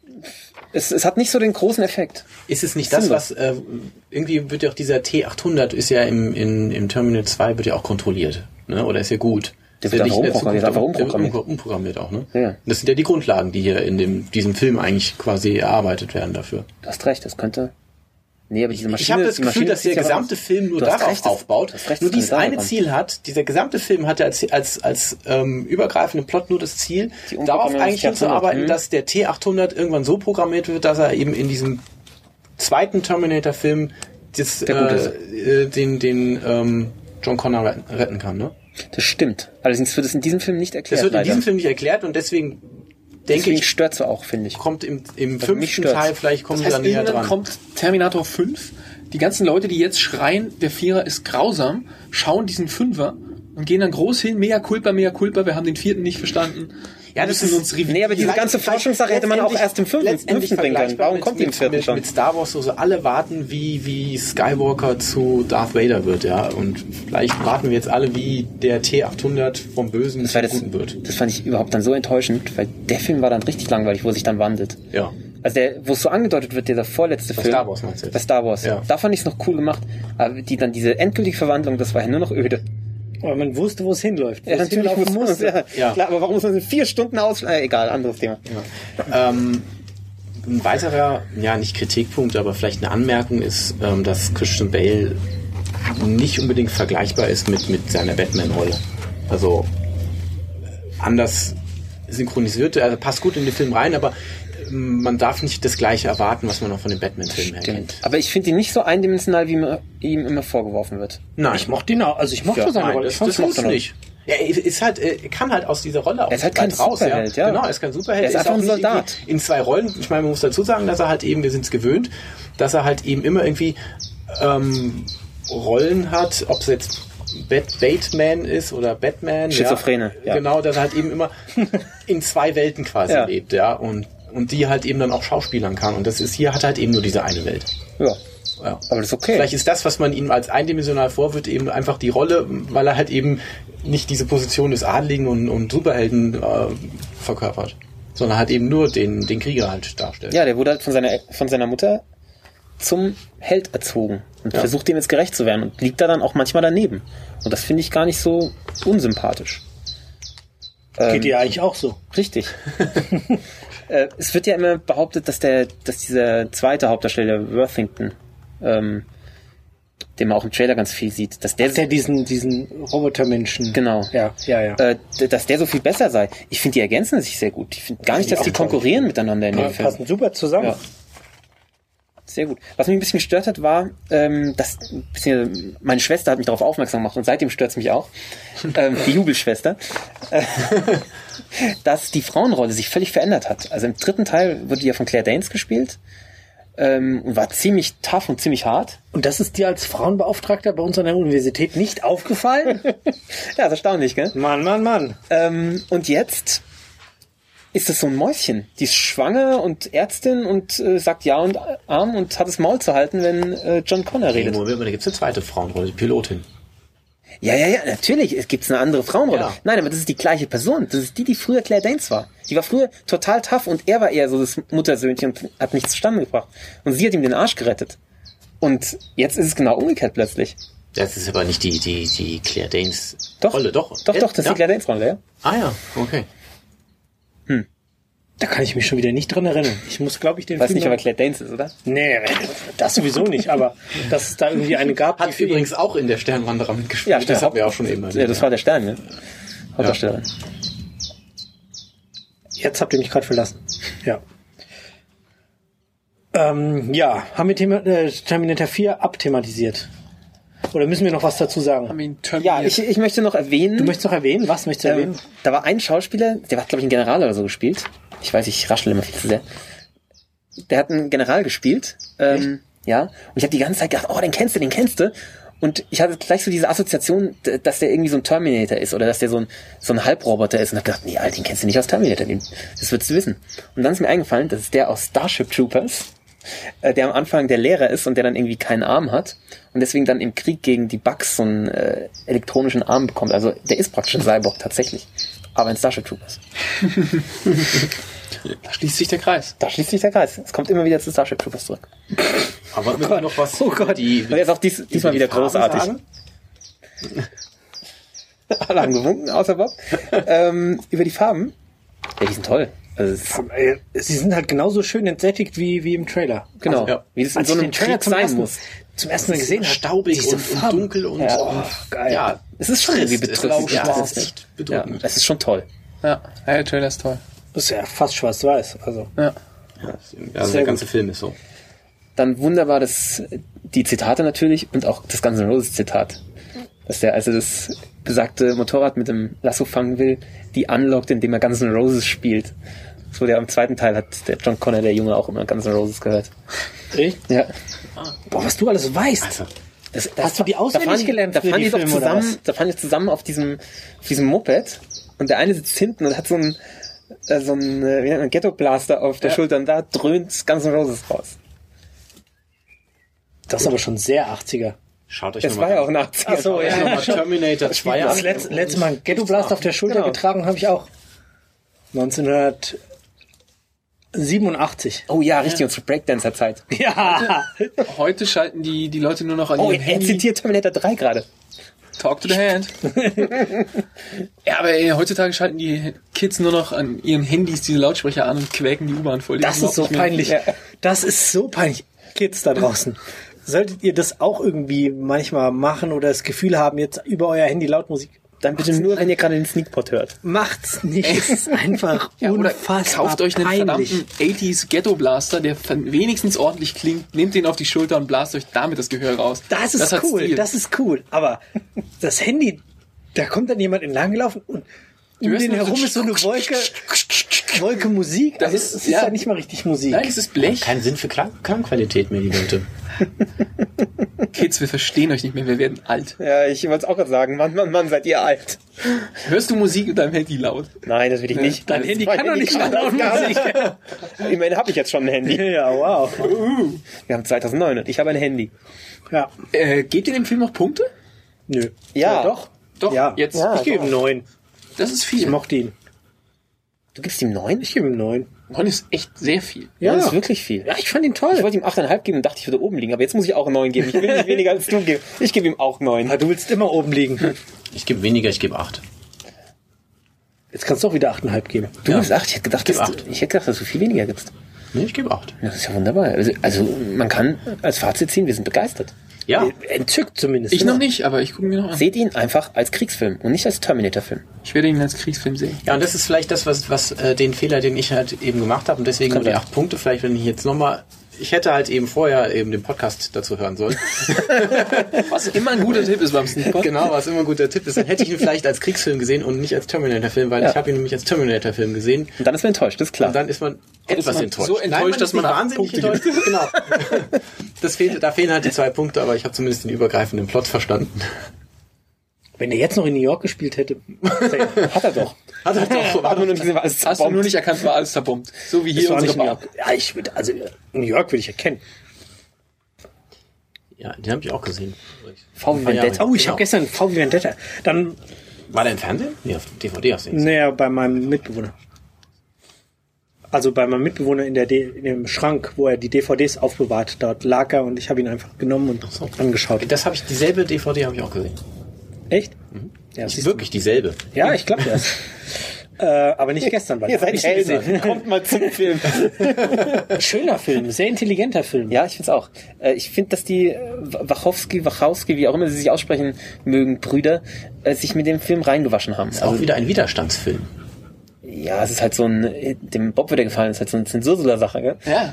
es, es hat nicht so den großen Effekt. Ist es nicht das, Sinnlos. was, äh, irgendwie wird ja auch dieser T achthundert ist ja im, in, im Terminal zwei wird ja auch kontrolliert, ne? Oder ist ja gut. Der Ist wird ja einfach nicht in der umprogrammiert, Zukunft einfach um- der wird umprogrammiert. um- umprogrammiert auch, ne? Ja. Das sind ja die Grundlagen, die hier in dem, diesem Film eigentlich quasi erarbeitet werden dafür. Du hast recht, das könnte. Nee, aber diese Maschine. Ich habe das die Gefühl, Maschine dass der zieht ja gesamte raus. Film nur Du hast darauf recht, das- aufbaut. du hast recht, Nur das dieses kann eine daher Ziel hat, dieser gesamte Film hat als, als, als ähm, übergreifenden Plot nur das Ziel, Die darauf Umprogrammierung eigentlich des hinzuarbeiten, T achthundert, dass der T achthundert irgendwann so programmiert wird, dass er eben in diesem zweiten Terminator-Film das, Der gut ist. äh, äh, den, den ähm, John Connor retten, retten kann. Ne? Das stimmt. Allerdings wird es in diesem Film nicht erklärt. Das wird in leider. diesem Film nicht erklärt und deswegen denke Deswegen ich, stört es auch, finde ich. kommt im, im mich fünften stört's. Teil, vielleicht kommen Das wir heißt, da näher irgendwann dran. kommt Terminator fünf. Die ganzen Leute, die jetzt schreien, der Vierer ist grausam, schauen diesen Fünfer und gehen dann groß hin, mea culpa, mea culpa, wir haben den vierten nicht verstanden. Ja, Wir das müssen ist- uns revidieren. Nee, aber diese Vielleicht- ganze Forschungssache hätte man auch letztendlich- erst im fünften, letztendlich fünften bringen können. vergleichbar Warum mit- kommt die im mit, vierten mit, schon? mit Star Wars, so, so alle warten, wie, wie Skywalker zu Darth Vader wird, ja. Und vielleicht warten wir jetzt alle, wie der T achthundert vom Bösen Das, war zum das, Guten wird. das fand ich überhaupt dann so enttäuschend, weil der Film war dann richtig langweilig, wo er sich dann wandelt. Ja. Also der, wo es so angedeutet wird, dieser vorletzte Bei Film. Star Wars meinst du jetzt? Bei Star Wars. Ja. Da fand ich es noch cool gemacht. Aber die dann diese endgültige Verwandlung, das war ja nur noch öde. Aber man wusste, wo es hinläuft. Wo Ja, es natürlich hinlaufen muss man es, ja, Ja. Klar, aber warum muss man es in vier Stunden aus... Äh, egal, anderes Thema. Ähm, ein weiterer, ja nicht Kritikpunkt, aber vielleicht eine Anmerkung ist, ähm, dass Christian Bale nicht unbedingt vergleichbar ist mit, mit seiner Batman-Rolle. Also äh, anders synchronisiert, also passt gut in den Film rein, aber ähm, man darf nicht das Gleiche erwarten, was man noch von den Batman-Filmen her kennt. Aber ich finde ihn nicht so eindimensional, wie mir, ihm immer vorgeworfen wird. Nein, Ich mochte ihn auch. Also ich mochte Ja, seine nein, Rolle. das, Ich fand's das auch muss so. nicht. Ja, er ist halt, er kann halt aus dieser Rolle auch Er ist halt nicht kein weit Superheld, ja. Genau, er ist kein Superheld. Er ist einfach auch ein nicht Soldat. irgendwie in zwei Rollen. Ich meine, man muss dazu sagen, dass er halt eben, wir sind es gewöhnt, dass er halt eben immer irgendwie ähm, Rollen hat, ob es jetzt Bat- Batman ist oder Batman. Schizophrene, Ja, ja. Genau, dass er halt eben immer in zwei Welten quasi Ja. lebt, ja. Und, und die halt eben dann auch schauspielern kann. Und das ist hier hat er halt eben nur diese eine Welt. Ja. Ja. Aber das ist okay. Vielleicht ist das, was man ihm als eindimensional vorwirft, eben einfach die Rolle, weil er halt eben nicht diese Position des Adligen und, und Superhelden äh, verkörpert, sondern halt eben nur den, den Krieger halt darstellt. Ja, der wurde halt von seiner, von seiner Mutter zum Held erzogen und Ja. versucht dem jetzt gerecht zu werden und liegt da dann auch manchmal daneben. Und das finde ich gar nicht so unsympathisch. Geht Ähm, dir eigentlich auch so. Richtig. äh, es wird ja immer behauptet, dass der, dass dieser zweite Hauptdarsteller Worthington, ähm, den man auch im Trailer ganz viel sieht, dass der, Der diesen, diesen Robotermenschen. genau, Ja, ja, ja. äh, d- dass der so viel besser sei. Ich finde, die ergänzen sich sehr gut. Ich finde gar nicht, dass die konkurrieren miteinander in Ja, dem Film. passen super zusammen. Ja. Sehr gut. Was mich ein bisschen gestört hat, war, ähm, dass ein bisschen, meine Schwester hat mich darauf aufmerksam gemacht und seitdem stört es mich auch, ähm, die Jubelschwester, äh, dass die Frauenrolle sich völlig verändert hat. Also im dritten Teil wurde die ja von Claire Danes gespielt ähm, und war ziemlich tough und ziemlich hart. Und das ist dir als Frauenbeauftragter bei uns an der Universität nicht aufgefallen? Ja, ist erstaunlich, gell? Mann, Mann, Mann. Ähm, und jetzt ist das so ein Mäuschen. Die ist schwanger und Ärztin und äh, sagt Ja und Arm und hat das Maul zu halten, wenn äh, John Connor redet. Moment, da gibt es eine zweite Frauenrolle, die Pilotin. Ja, ja, ja, natürlich. Es gibt eine andere Frauenrolle. Ja. Nein, aber das ist die gleiche Person. Das ist die, die früher Claire Danes war. Die war früher total tough und er war eher so das Muttersöhnchen und hat nichts zustande gebracht. Und sie hat ihm den Arsch gerettet. Und jetzt ist es genau umgekehrt plötzlich. Das ist aber nicht die, die, die Claire Danes Doch, Rolle, doch. Doch, Äh, doch, das ist ja? die Claire Danes Rolle, ja. Ah ja, okay. Da kann ich mich schon wieder nicht dran erinnern. Ich muss, glaube ich, den Weiß Film nicht, noch- ob er Claire Danes ist, oder? Nee, das sowieso nicht, aber dass es da irgendwie eine gab, Hat für ihn- übrigens auch in der Sternwanderer mitgespielt. stimmt. Das hatten wir auch schon eben erwähnt. Ja, das war der Stern, ne? Hauptdarstellerin. Jetzt habt ihr mich gerade verlassen. Ja. Ähm, ja, haben wir Thema, äh, Terminator vier abthematisiert? Oder müssen wir noch was dazu sagen? Haben wir ihn Ja, terminiert. ich, ich möchte noch erwähnen, Du möchtest noch erwähnen? Was möchtest du ähm, erwähnen? da war ein Schauspieler, der hat, glaube ich, einen General oder so gespielt. Ich weiß, ich raschel immer viel zu sehr. Der hat einen General gespielt. Ähm, ja. Und ich habe die ganze Zeit gedacht, oh, den kennst du, den kennst du. Und ich hatte gleich so diese Assoziation, d- dass der irgendwie so ein Terminator ist oder dass der so ein, so ein Halbroboter ist. Und hab gedacht, nee, Alter, den kennst du nicht aus Terminator. Den, das würdest du wissen. Und dann ist mir eingefallen, das ist der aus Starship Troopers, äh, der am Anfang der Lehrer ist und der dann irgendwie keinen Arm hat. Und deswegen dann im Krieg gegen die Bugs so einen äh, elektronischen Arm bekommt. Also der ist praktisch ein Cyborg tatsächlich. Aber in Starship Troopers. Da schließt sich der Kreis. Da schließt sich der Kreis. Es kommt immer wieder zu Starship Troopers zurück. Aber müssen wir noch was oh Gott. Die, Und er ist auch dies, diesmal wieder Farben großartig. sagen? Alle haben gewunken, außer Bob. ähm, über die Farben. Ja, die sind toll. Also es ist, Äh, Sie sind halt genauso schön entsättigt wie, wie im Trailer. genau. Also, ja. Wie das in Als so ich einem den Trailer Krieg zum sein ersten, muss. zum ersten Mal gesehen habe, Staubig diese und, und Farben. dunkel und, Ja. und geil. ja, Es ist schon irgendwie trist, bedrückend. es ist- Ja, ja, es es ist echt ja, bedrückend. es ist schon toll. Ja, ja, der Trailer ist toll. Das ist ja fast schwarz-weiß. Also. Ja. Also der ganze Film ist so. Dann wunderbar das, die Zitate natürlich und auch das Guns N' Roses Zitat. Dass der, also das besagte Motorrad mit dem Lasso fangen will, die unlockt, indem er Guns N' Roses spielt. So, der am zweiten Teil hat der John Connor, der Junge, auch immer Guns N' Roses gehört. Echt? Ja. Boah, was du alles weißt. Also, Das, Hast du die auswendig da fahren, gelernt Da für fahren die die doch Filme, oder zusammen, was? da fahren die zusammen auf diesem, auf diesem Moped und der eine sitzt hinten und hat so ein, äh, so ein, äh, wie nennt man, Ghetto-Blaster auf der Ja. Schulter und da dröhnt Guns N' Roses raus. Das ist aber schon sehr achtziger. schaut euch Das war nochmal ja auch ein achtziger. Ach so, ja. nochmal Terminator zwei Das an. letzte, letzte Mal ein Ghetto Blast auf der Schulter Genau. getragen habe ich auch. neunzehnhundertsiebenundachtzig. Oh ja, richtig, unsere Breakdancer-Zeit. Ja. Heute schalten die, die Leute nur noch an Oh, ihrem er Handy. zitiert Terminator drei gerade. Talk to the hand. Ja, aber ey, heutzutage schalten die Kids nur noch an ihren Handys diese Lautsprecher an und quäken die U-Bahn voll. Die Das wissen ist so überhaupt nicht mehr- peinlich. Das ist so peinlich. Kids da draußen. Solltet ihr das auch irgendwie manchmal machen oder das Gefühl haben, jetzt über euer Handy laut Musik? Dann bitte nur, wenn ihr gerade den Sneakpot hört. Macht's nicht. Es ist einfach Ja, oder unfassbar kauft euch einen peinlich. verdammten achtziger Ghetto Blaster, der wenigstens ordentlich klingt, nehmt den auf die Schulter und blast euch damit das Gehör raus. Das ist hat cool, Stil. das ist cool. Aber das Handy, da kommt dann jemand entlang gelaufen und um hörst den nur so herum ist so eine Wolke, Wolke Musik. Das Also ist- es ist ja. ja nicht mal richtig Musik. Nein, es ist Blech. Kein Sinn für Klang Klangqualität mehr, die Leute. Kids, wir verstehen euch nicht mehr, wir werden alt. Ja, ich wollte es auch gerade sagen. Mann, Mann, Mann, seid ihr alt. Hörst du Musik mit deinem Handy laut? Nein, das will ich nicht. Dein Das Handy ist mein kann doch nicht kann laut das gar Musik. nicht. Immerhin habe ich jetzt schon ein Handy. Ja, wow. Wir haben zweitausendneun und ich habe ein Handy. Ja. Äh, gebt ihr dem Film noch Punkte? Nö. Ja. doch. Doch, Ja. jetzt. Ja. Ich gebe ihm neun. Das ist Ich viel. mochte ihn. Du gibst ihm neun? Ich gebe ihm neun. neun ist echt sehr viel. Ja, das ist wirklich viel. Ja, ich fand ihn toll. Ich wollte ihm acht Komma fünf geben und dachte, ich würde oben liegen. Aber jetzt muss ich auch neun geben. Ich will nicht weniger als du geben. Ich gebe ihm auch neun. Ah, du willst immer oben liegen. Ich gebe weniger, ich gebe acht. Jetzt kannst du auch wieder acht Komma fünf geben. Du hast acht. Ich hätte gedacht, gebe dass, acht. du- ich hätte gedacht, dass du viel weniger gibst. Nee, ich gebe acht. Das ist ja wunderbar. Also, also man kann als Fazit ziehen, wir sind begeistert. Ja, Entzückt zumindest. Ich noch nicht, aber ich gucke mir noch an. Seht ihn einfach als Kriegsfilm und nicht als Terminator-Film. Ich werde ihn als Kriegsfilm sehen. ja, und das ist vielleicht das, was, was äh, den Fehler, den ich halt eben gemacht habe und deswegen nur die acht Punkte. Vielleicht, wenn ich jetzt nochmal, ich hätte halt eben vorher eben den Podcast dazu hören sollen. Was immer ein guter Tipp ist beim Sneakpot. Genau, was immer ein guter Tipp ist. Dann hätte ich ihn vielleicht als Kriegsfilm gesehen und nicht als Terminator-Film, weil Ja. ich habe ihn nämlich als Terminator-Film gesehen. Und dann ist man enttäuscht, das ist klar. Und dann ist man etwas man enttäuscht. so enttäuscht, Nein, man dass ist man nicht acht wahnsinnig Punkte enttäuscht. Genau. Das fehlt, da fehlen halt die zwei Punkte, aber ich habe zumindest den übergreifenden Plot verstanden. Wenn er jetzt noch in New York gespielt hätte. Hat er doch. Hat er doch. Hat man nur nicht gesehen, war alles Hast du zerbombt. nur nicht erkannt, war alles zerbombt. So wie Das hier war nicht unsere New Bar. York. Ja, ich würde, also New York würde ich erkennen. Ja, den habe ich auch gesehen. V wie Vendetta. Oh, ich Genau. habe gestern V wie Vendetta. Dann, War der im Fernsehen? Nee, auf D V D hast du ihn gesehen. naja, bei meinem Mitbewohner. Also bei meinem Mitbewohner in, der D- in dem Schrank, wo er die D V Ds aufbewahrt. Dort lag er und ich habe ihn einfach genommen und so. angeschaut. Das habe ich, dieselbe D V D habe ich auch gesehen. Echt? Ja, Ist siehst du. wirklich dieselbe. Ja, ich glaube das. äh, aber nicht gestern, weil Ihr seid ich nicht Helden. gesehen. Kommt mal zum Film. Schöner Film, sehr intelligenter Film. Ja, ich find's auch. Äh, Ich finde, dass die äh, Wachowski, Wachowski, wie auch immer sie sich aussprechen mögen, Brüder, äh, sich mit dem Film reingewaschen haben. Ist auch wieder ein Widerstandsfilm. Ja, es ist halt so ein, äh, dem Bob wird er gefallen, es ist halt so eine Zensursula-Sache, gell? Ja.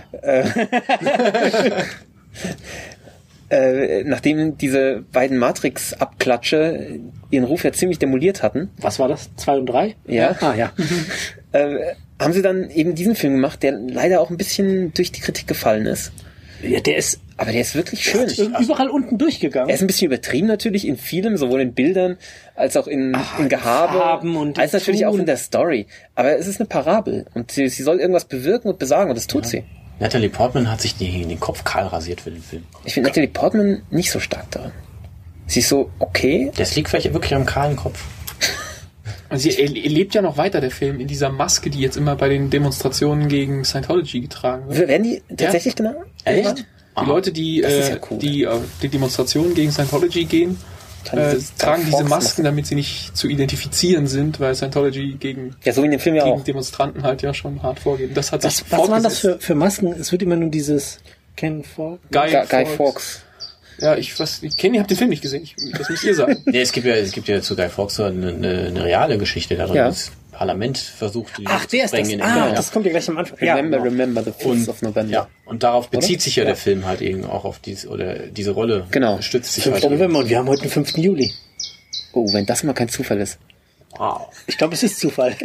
Äh, nachdem diese beiden Matrix-Abklatsche ihren Ruf ja ziemlich demoliert hatten, Was war das? Zwei und drei? Ja. Ah, ja. äh, haben sie dann eben diesen Film gemacht, der leider auch ein bisschen durch die Kritik gefallen ist. Ja, der ist Aber der ist wirklich schön. überall unten durchgegangen. Er ist ein bisschen übertrieben natürlich in vielem, sowohl in Bildern als auch in, Ach, in Gehabe, Farben und als natürlich Ton. auch in der Story. Aber es ist eine Parabel und sie, sie soll irgendwas bewirken und besagen und das tut sie. Natalie Portman hat sich die, den Kopf kahl rasiert für den Film. Ich finde Natalie Portman nicht so stark daran. Sie ist so okay. Das liegt vielleicht wirklich am kahlen Kopf. Und sie er, er lebt ja noch weiter, der Film, in dieser Maske, die jetzt immer bei den Demonstrationen gegen Scientology getragen wird. Werden die tatsächlich genau? Echt? Die Ah. Leute, die, Das ist äh, ja cool. die äh, die Demonstrationen gegen Scientology gehen, Kann äh, diese tragen diese Fox Masken, machen. damit sie nicht zu identifizieren sind, weil Scientology gegen, Ja, so wie in dem Film ja gegen auch. Demonstranten halt ja schon hart vorgeht. Das hat sich Was, was waren das fortgesetzt. für, für Masken? Es wird immer nur dieses Ken Falk. Guy, Guy, Guy Fawkes. Fawkes. Ja, ich was, ich kenne, ich habe den Film nicht gesehen. Ich, das müsst ihr sagen. Nee, es gibt ja, es gibt ja zu Guy Fawkes so eine, eine, eine reale Geschichte darin. Ja. Das Parlament versucht, die Ach, der ist das. in Ah, England. das kommt ja gleich am Anfang. Ja, Remember, genau. remember the fifth Und, of November. ja, und darauf bezieht sich ja, Ja. der Film halt eben auch auf diese, oder diese Rolle. Genau. Stützt sich fünfter halt. November und wir haben heute den fünften Juli. Oh, wenn das mal kein Zufall ist. Wow. Ich glaube, es ist Zufall.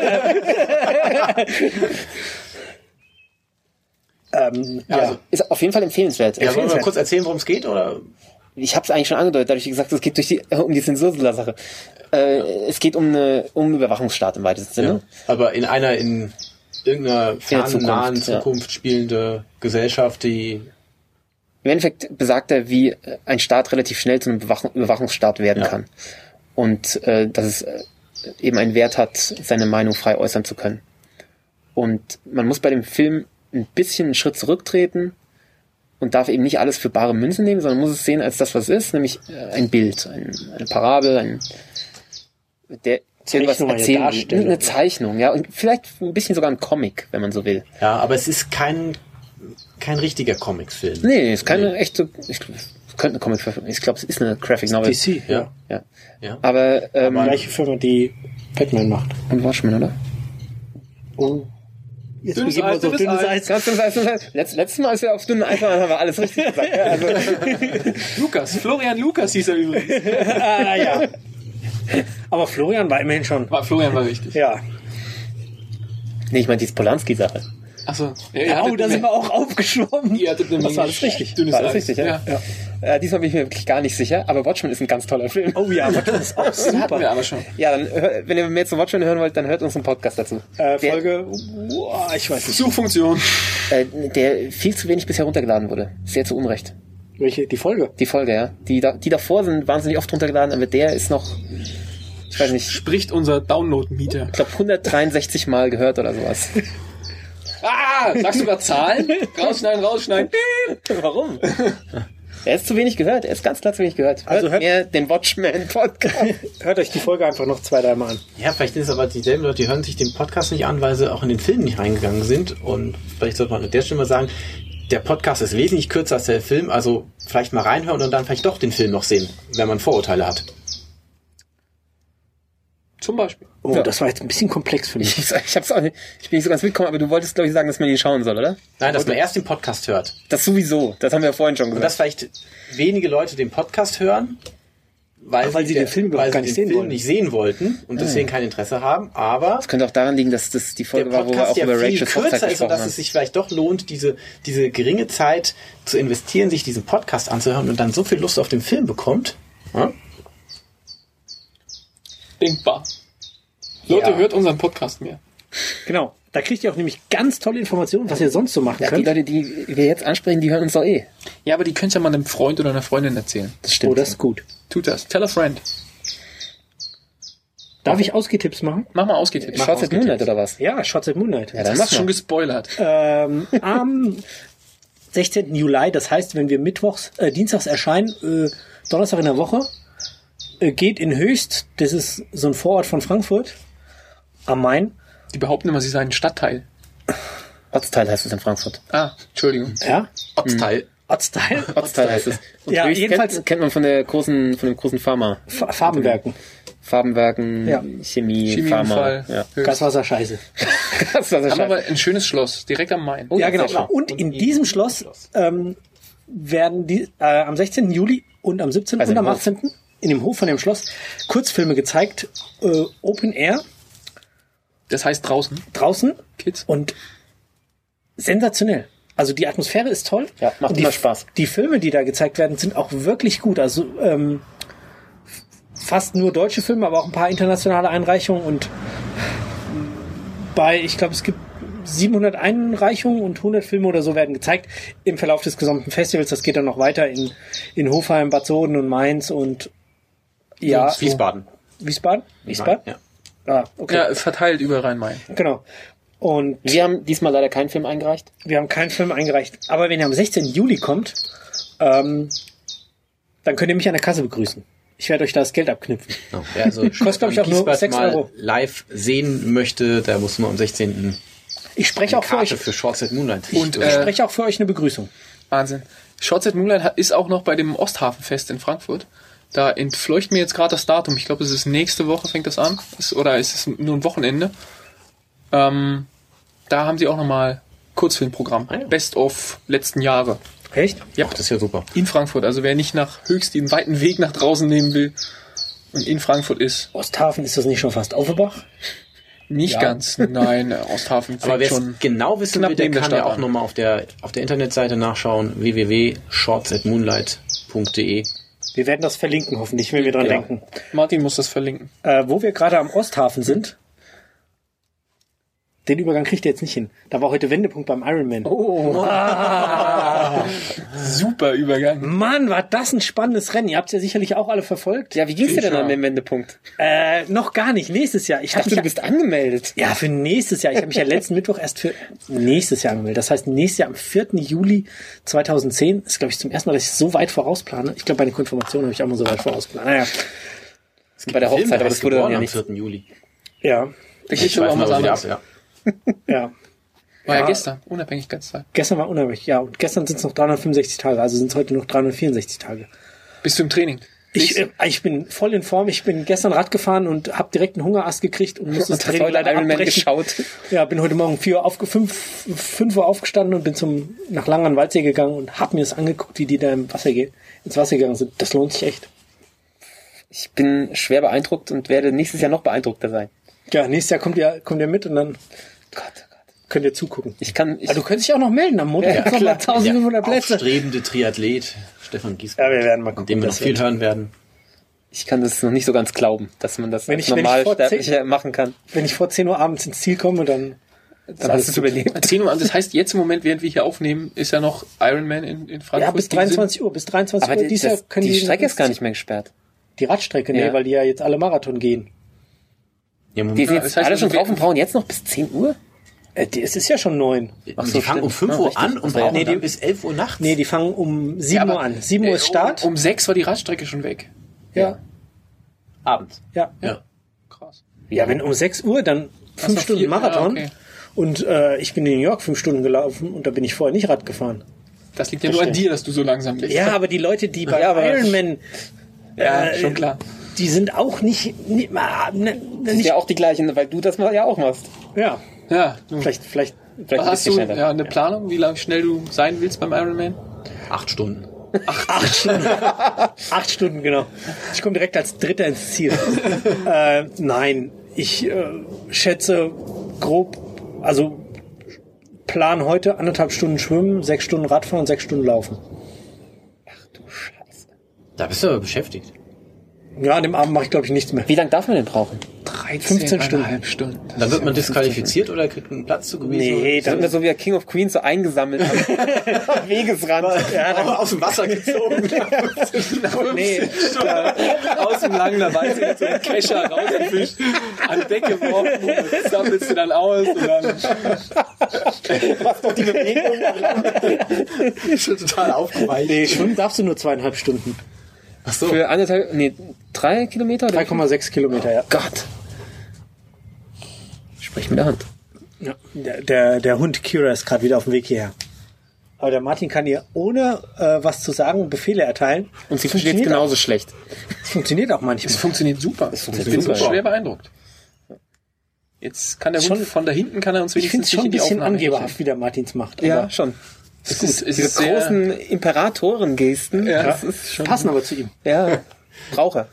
ähm, ja, also- Ist auf jeden Fall empfehlenswert. Ja, wollen wir mal kurz erzählen, worum es geht, oder? Ich habe es eigentlich schon angedeutet, dadurch gesagt, es geht durch die, um die Zensursula-Sache. Äh, es geht um eine um einen Überwachungsstaat im weitesten Sinne. Ja. Aber in einer, in irgendeiner fernen, Zukunft, nahen ja. Zukunft spielende Gesellschaft, die, Im Endeffekt besagt er, wie ein Staat relativ schnell zu einem Bewachung, Überwachungsstaat werden Ja. kann. Und äh, dass es äh, eben einen Wert hat, seine Meinung frei äußern zu können. Und man muss bei dem Film ein bisschen einen Schritt zurücktreten und darf eben nicht alles für bare Münze nehmen, sondern muss es sehen als das, was es ist, nämlich äh, ein Bild, ein, eine Parabel, ein, der irgendwas Zeichnung, eine erzählen will. Darstellung. Eine Zeichnung, ja, und vielleicht ein bisschen sogar ein Comic, wenn man so will. ja, aber es ist kein, kein richtiger Comics-Film. Nee, es ist keine echte, ich glaub, es könnte eine Comic-Verfilmung, ich glaube, es ist eine Graphic Novel. D C, ja. Ja. Ja. Ja. Aber, ähm, Die gleiche Firma, die Batman macht. und Watchmen, oder? Oh. Jetzt Dünnes begeben wir Eis, uns auf dünnes dünnes Eis. Eis. Ganz, ganz, ganz, ganz, Letzt, letztes Mal, als wir auf dünnen Eis waren, haben wir alles richtig gesagt. Ja, also, Lukas, Florian Lukas hieß er übrigens. Ah, ja. Aber Florian war immerhin schon. War, Florian war richtig. Ja. nee, ich meine, diese Polanski-Sache. Achso. Ja, Ja, oh, da sind wir auch aufgeschwommen. Ihr hattet eine Das war Menge alles richtig. Dünnes War das Eis. richtig, ja? Ja. Äh, diesmal bin ich mir wirklich gar nicht sicher, aber Watchmen ist ein ganz toller Film. Oh ja, Watchmen ist auch Das hatten wir super. aber schon. Ja, dann, hör- wenn ihr mehr zu Watchmen hören wollt, dann hört unseren Podcast dazu. Äh, Der- Folge, boah, ich weiß nicht. Suchfunktion. Äh, der viel zu wenig bisher runtergeladen wurde. Sehr zu Unrecht. Welche? Die Folge? Die Folge, ja. Die, da, die davor sind wahnsinnig oft runtergeladen, aber der ist noch, ich weiß nicht, ich Spricht unser Download-Mieter. glaube hundertdreiundsechzig Mal gehört oder sowas. Ah, sagst du über Zahlen? Rausschneiden, rausschneiden. Warum? Er ist zu wenig gehört. Er ist ganz klar zu wenig gehört. Hört, Also hört- mehr den Watchmen-Podcast. Hört euch die Folge einfach noch zwei, dreimal an. Ja, vielleicht sind es aber dieselben Leute, die hören sich den Podcast nicht an, weil sie auch in den Film nicht reingegangen sind. Und vielleicht sollte man an der Stelle mal sagen, der Podcast ist wesentlich kürzer als der Film, also vielleicht mal reinhören und dann vielleicht doch den Film noch sehen, wenn man Vorurteile hat. Zum Beispiel. Oh, Ja. das war jetzt ein bisschen komplex für mich. Ich, ich hab's auch nicht, ich bin nicht so ganz mitgekommen, aber du wolltest, glaube ich, sagen, dass man die schauen soll, oder? Nein, dass man erst den Podcast hört. Das sowieso. Das haben wir ja vorhin schon Und gesagt. dass vielleicht wenige Leute den Podcast hören, weil, Ach, weil sie der- den Film überhaupt weil gar sie nicht den sehen Film wollen. nicht sehen wollten und deswegen kein Interesse haben, aber Das könnte auch daran liegen, dass das die der Folge war, wo wir Podcast auch ja über viel Rachel's Hochzeit kürzer ist und gesprochen dass haben. es sich vielleicht doch lohnt, diese, diese geringe Zeit zu investieren, sich diesen Podcast anzuhören und dann so viel Lust auf den Film bekommt. Ja? Denkbar. Leute, Ja. hört unseren Podcast mehr. Genau. Da kriegt ihr auch nämlich ganz tolle Informationen, was ihr sonst so machen Ja, die könnt. Leute, die wir jetzt ansprechen, die hören uns doch eh. Ja, aber die könnt ja mal einem Freund oder einer Freundin erzählen. Das stimmt. Oh, das ist gut. Tut das. Tell a friend. Darf ich Ausgehtipps machen? Mach mal Ausgetippt. Shots at Moonlight oder was? Ja, Shots at Moonlight. Ja, dann Das mach ist schon mal. gespoilert. Ähm, am sechzehnten Juli, das heißt, wenn wir mittwochs, äh, dienstags erscheinen, äh, Donnerstag in der Woche, äh, geht in Höchst, das ist so ein Vorort von Frankfurt, am Main. Die behaupten immer, sie seien ein Stadtteil. Ortsteil heißt es in Frankfurt. Ah, Entschuldigung. Ja, Ortsteil. Ortsteil, Ortsteil heißt es. Und Ja, Höchst jedenfalls- kennt, kennt man von der großen, von dem großen Pharma. F- Farbenwerken, Farbenwerken, Ja. Chemie, Chemieunfall. Pharma. Ja. Gaswasser, Scheiße. Das war so Haben scheiße. aber ein schönes Schloss, direkt am Main. Oh, Ja, ja, genau. sehr schön. Und in diesem Schloss ähm, werden die äh, am sechzehnten Juli und am siebzehnten Also und im am Hof. achtzehnten in dem Hof von dem Schloss Kurzfilme gezeigt, äh, Open Air, Das heißt draußen, draußen Kids. und sensationell. Also die Atmosphäre ist toll. Ja, macht und die, immer Spaß. Die Filme, die da gezeigt werden, sind auch wirklich gut. Also ähm, fast nur deutsche Filme, aber auch ein paar internationale Einreichungen und bei, ich glaube, es gibt siebenhundert Einreichungen und hundert Filme oder so werden gezeigt im Verlauf des gesamten Festivals. Das geht dann noch weiter in, in Hofheim, Bad Soden und Mainz und ja, Wiesbaden. Wiesbaden? Wiesbaden? Ja. Ah, okay. Ja, verteilt über Rhein-Main. Genau. Und Wir haben diesmal leider keinen Film eingereicht. wir haben keinen Film eingereicht. Aber wenn ihr am sechzehnten Juli kommt, ähm, dann könnt ihr mich an der Kasse begrüßen. Ich werde euch da das Geld abknüpfen. Genau. Wer also Kostet, glaub ich, auch nur Giesbert sechs mal Euro. live sehen möchte, der muss nur am sechzehnten Ich spreche auch für euch, Karte für Shorts at Moonlight. Und, ich äh, spreche auch für euch eine Begrüßung. Wahnsinn. Shots at Moonlight hat- ist auch noch bei dem Osthafenfest in Frankfurt. Da entfleucht mir jetzt gerade das Datum. Ich glaube, es ist nächste Woche, fängt das an. Ist, oder ist es nur ein Wochenende? Ähm, da haben sie auch nochmal Kurzfilmprogramm. Ah, ja. Best of letzten Jahre. Echt? Ja, Ach, das ist ja super. in Frankfurt. Also wer nicht nach Höchst den weiten Weg nach draußen nehmen will und in Frankfurt ist, Osthafen, ist das nicht schon fast Offenbach? nicht Ja. ganz. Nein, Osthafen Aber fängt wer schon. es genau wissen knapp will, der neben der kann ja Stadt auch an. nochmal auf der, auf der Internetseite nachschauen, w w w punkt shorts at moonlight punkt d e. Wir werden das verlinken, hoffentlich, wenn wir dran Genau. denken. Martin muss das verlinken. Äh, wo wir gerade am Osthafen sind, den Übergang kriegt ihr jetzt nicht hin. Da war heute Wendepunkt beim Ironman. Oh. Super Übergang. Mann, war das ein spannendes Rennen. Ihr habt es ja sicherlich auch alle verfolgt. Ja, wie ging's dir denn Sicher. an dem Wendepunkt? Äh, noch gar nicht. Nächstes Jahr. Ich Ich habe dachte, mich du bist angemeldet. ja für nächstes Jahr. Ich habe mich ja letzten Mittwoch erst für nächstes Jahr angemeldet. Das heißt, nächstes Jahr am vierten Juli zweitausendzehn ist, glaube ich, zum ersten Mal, dass ich so weit vorausplane. Ich glaube, bei der Konfirmation habe ich auch mal so weit vorausgeplant. Naja, Bei der Hochzeit, aber das wurde dann ja am nicht. vierten Juli. ja, Da Ich geht schon auch schweife was mal wieder anderes. ab, ja. ja. War ja Ja. gestern, Unabhängigkeitstag. Gestern war unheimlich. Ja, und gestern sind es noch dreihundertfünfundsechzig Tage. Also sind es heute noch dreihundertvierundsechzig Tage. Bist du im Training? Ich, äh, ich bin voll in Form. Ich bin gestern Rad gefahren und habe direkt einen Hungerast gekriegt und musste das Und hast Training heute leider Ironman abbrechen. geschaut. Ja, bin heute Morgen vier Uhr aufge fünf, fünf Uhr aufgestanden und bin zum nach Langen an den Waldsee gegangen und habe mir das angeguckt, wie die da im Wasser ge ins Wasser gegangen sind. Das lohnt sich echt. Ich bin schwer beeindruckt und werde nächstes Jahr noch beeindruckter sein. Ja, nächstes Jahr kommt ihr, kommt ihr mit und dann Gott, oh Gott. könnt ihr zugucken. Ich kann, ich, Ah, du könntest dich auch noch melden am Montag. Ja, gibt's noch mal eintausendfünfhundert Plätze. Aufstrebende Triathlet Stefan Giesbert. Ja, wir werden mal gucken, Dem wir noch das viel wird. hören werden. ich kann das noch nicht so ganz glauben, dass man das Wenn als ich- wenn ich vor Normalsterblicher machen kann. Wenn ich vor zehn Uhr abends ins Ziel komme, dann Dann hast du es überlebt. zehn Uhr, das heißt, jetzt im Moment, während wir hier aufnehmen, ist ja noch Ironman in, in Frankfurt. ja bis Die dreiundzwanzig Uhr. Bis dreiundzwanzig Aber Uhr. die, Dieses Jahr das, können die die Strecke ist gar nicht mehr gesperrt. Die Radstrecke, nee, Ja. weil die ja jetzt alle Marathon gehen. Ja, Die Moment, sind jetzt das heißt, alle also schon wir- drauf und brauchen jetzt noch bis zehn Uhr? Äh, die, es ist ja schon neun. Ach so, die fangen um stimmt. fünf Ja, Uhr richtig. an und Ja, brauchen nee, die- dann bis elf Uhr nachts. Nee, die fangen um sieben Uhr an. sieben Uhr ist Start. Um, um sechs war die Radstrecke schon weg. ja. abends. Ja. Ja. Krass. Ja, wenn um sechs Uhr, dann fünf noch Stunden vier- Marathon. ja, okay. Und äh, ich bin in New York fünf Stunden gelaufen und da bin ich vorher nicht Rad gefahren. Das liegt ja nur an dir, dass du so langsam bist. Ja, aber die Leute, die bei Ja, aber- Ironman, ja äh, schon klar. die sind auch nicht, nicht, ah, ne, Das ist nicht ja auch die gleichen, weil du das mal ja auch machst. ja, Ja, nun. vielleicht, vielleicht, Vielleicht ein Hast bisschen du schneller. ja, eine Planung, wie lang schnell du sein willst beim Ironman? Acht Stunden. acht Stunden, acht Stunden, genau. Ich komme direkt als Dritter ins Ziel. äh, nein, ich äh, schätze grob, also plan heute anderthalb Stunden schwimmen, sechs Stunden Radfahren, sechs Stunden laufen. Du Scheiße. Da bist du aber beschäftigt. Ja, an dem Abend mache ich, glaube ich, nichts mehr. Wie lange darf man denn brauchen? Drei fünfzehn dreizehn Stunden. Dann wird man disqualifiziert oder kriegt einen Platz zugewiesen? Nee, Dann dann, wird so wie der King of Queens so eingesammelt am Wegesrand. ja, dann, aus dem Wasser gezogen. nee, Aus dem langen dabei mit so einem Kescher rausgefischt, an Deck geworfen, das sammelst du dann aus und dann Was doch die Bewegung. Schon total aufgeweicht. nee, schwimmen darfst du nur zweieinhalb Stunden. Ach so. Für anderthalb, nee, drei Kilometer? oder? drei Komma sechs Kilometer, ja. Gott. Sprich mit der Hand. ja. Der, der, der Hund Kira ist gerade wieder auf dem Weg hierher. Aber der Martin kann ihr ohne äh, was zu sagen Befehle erteilen. Und sie versteht genauso schlecht. Es funktioniert auch manchmal. es funktioniert super. Ich funktioniert bin so super. schwer beeindruckt. Jetzt kann der Hund Schon- von da hinten kann er uns Ich finde wenigstens es schon ein nicht in die bisschen Aufnahme angeberhaft, wie der Martins macht. Ja, aber schon. Es ist, es Diese ist sehr, großen Imperatoren-Gesten, Ja. das ist schon... passen aber zu ihm. Ja, braucht er.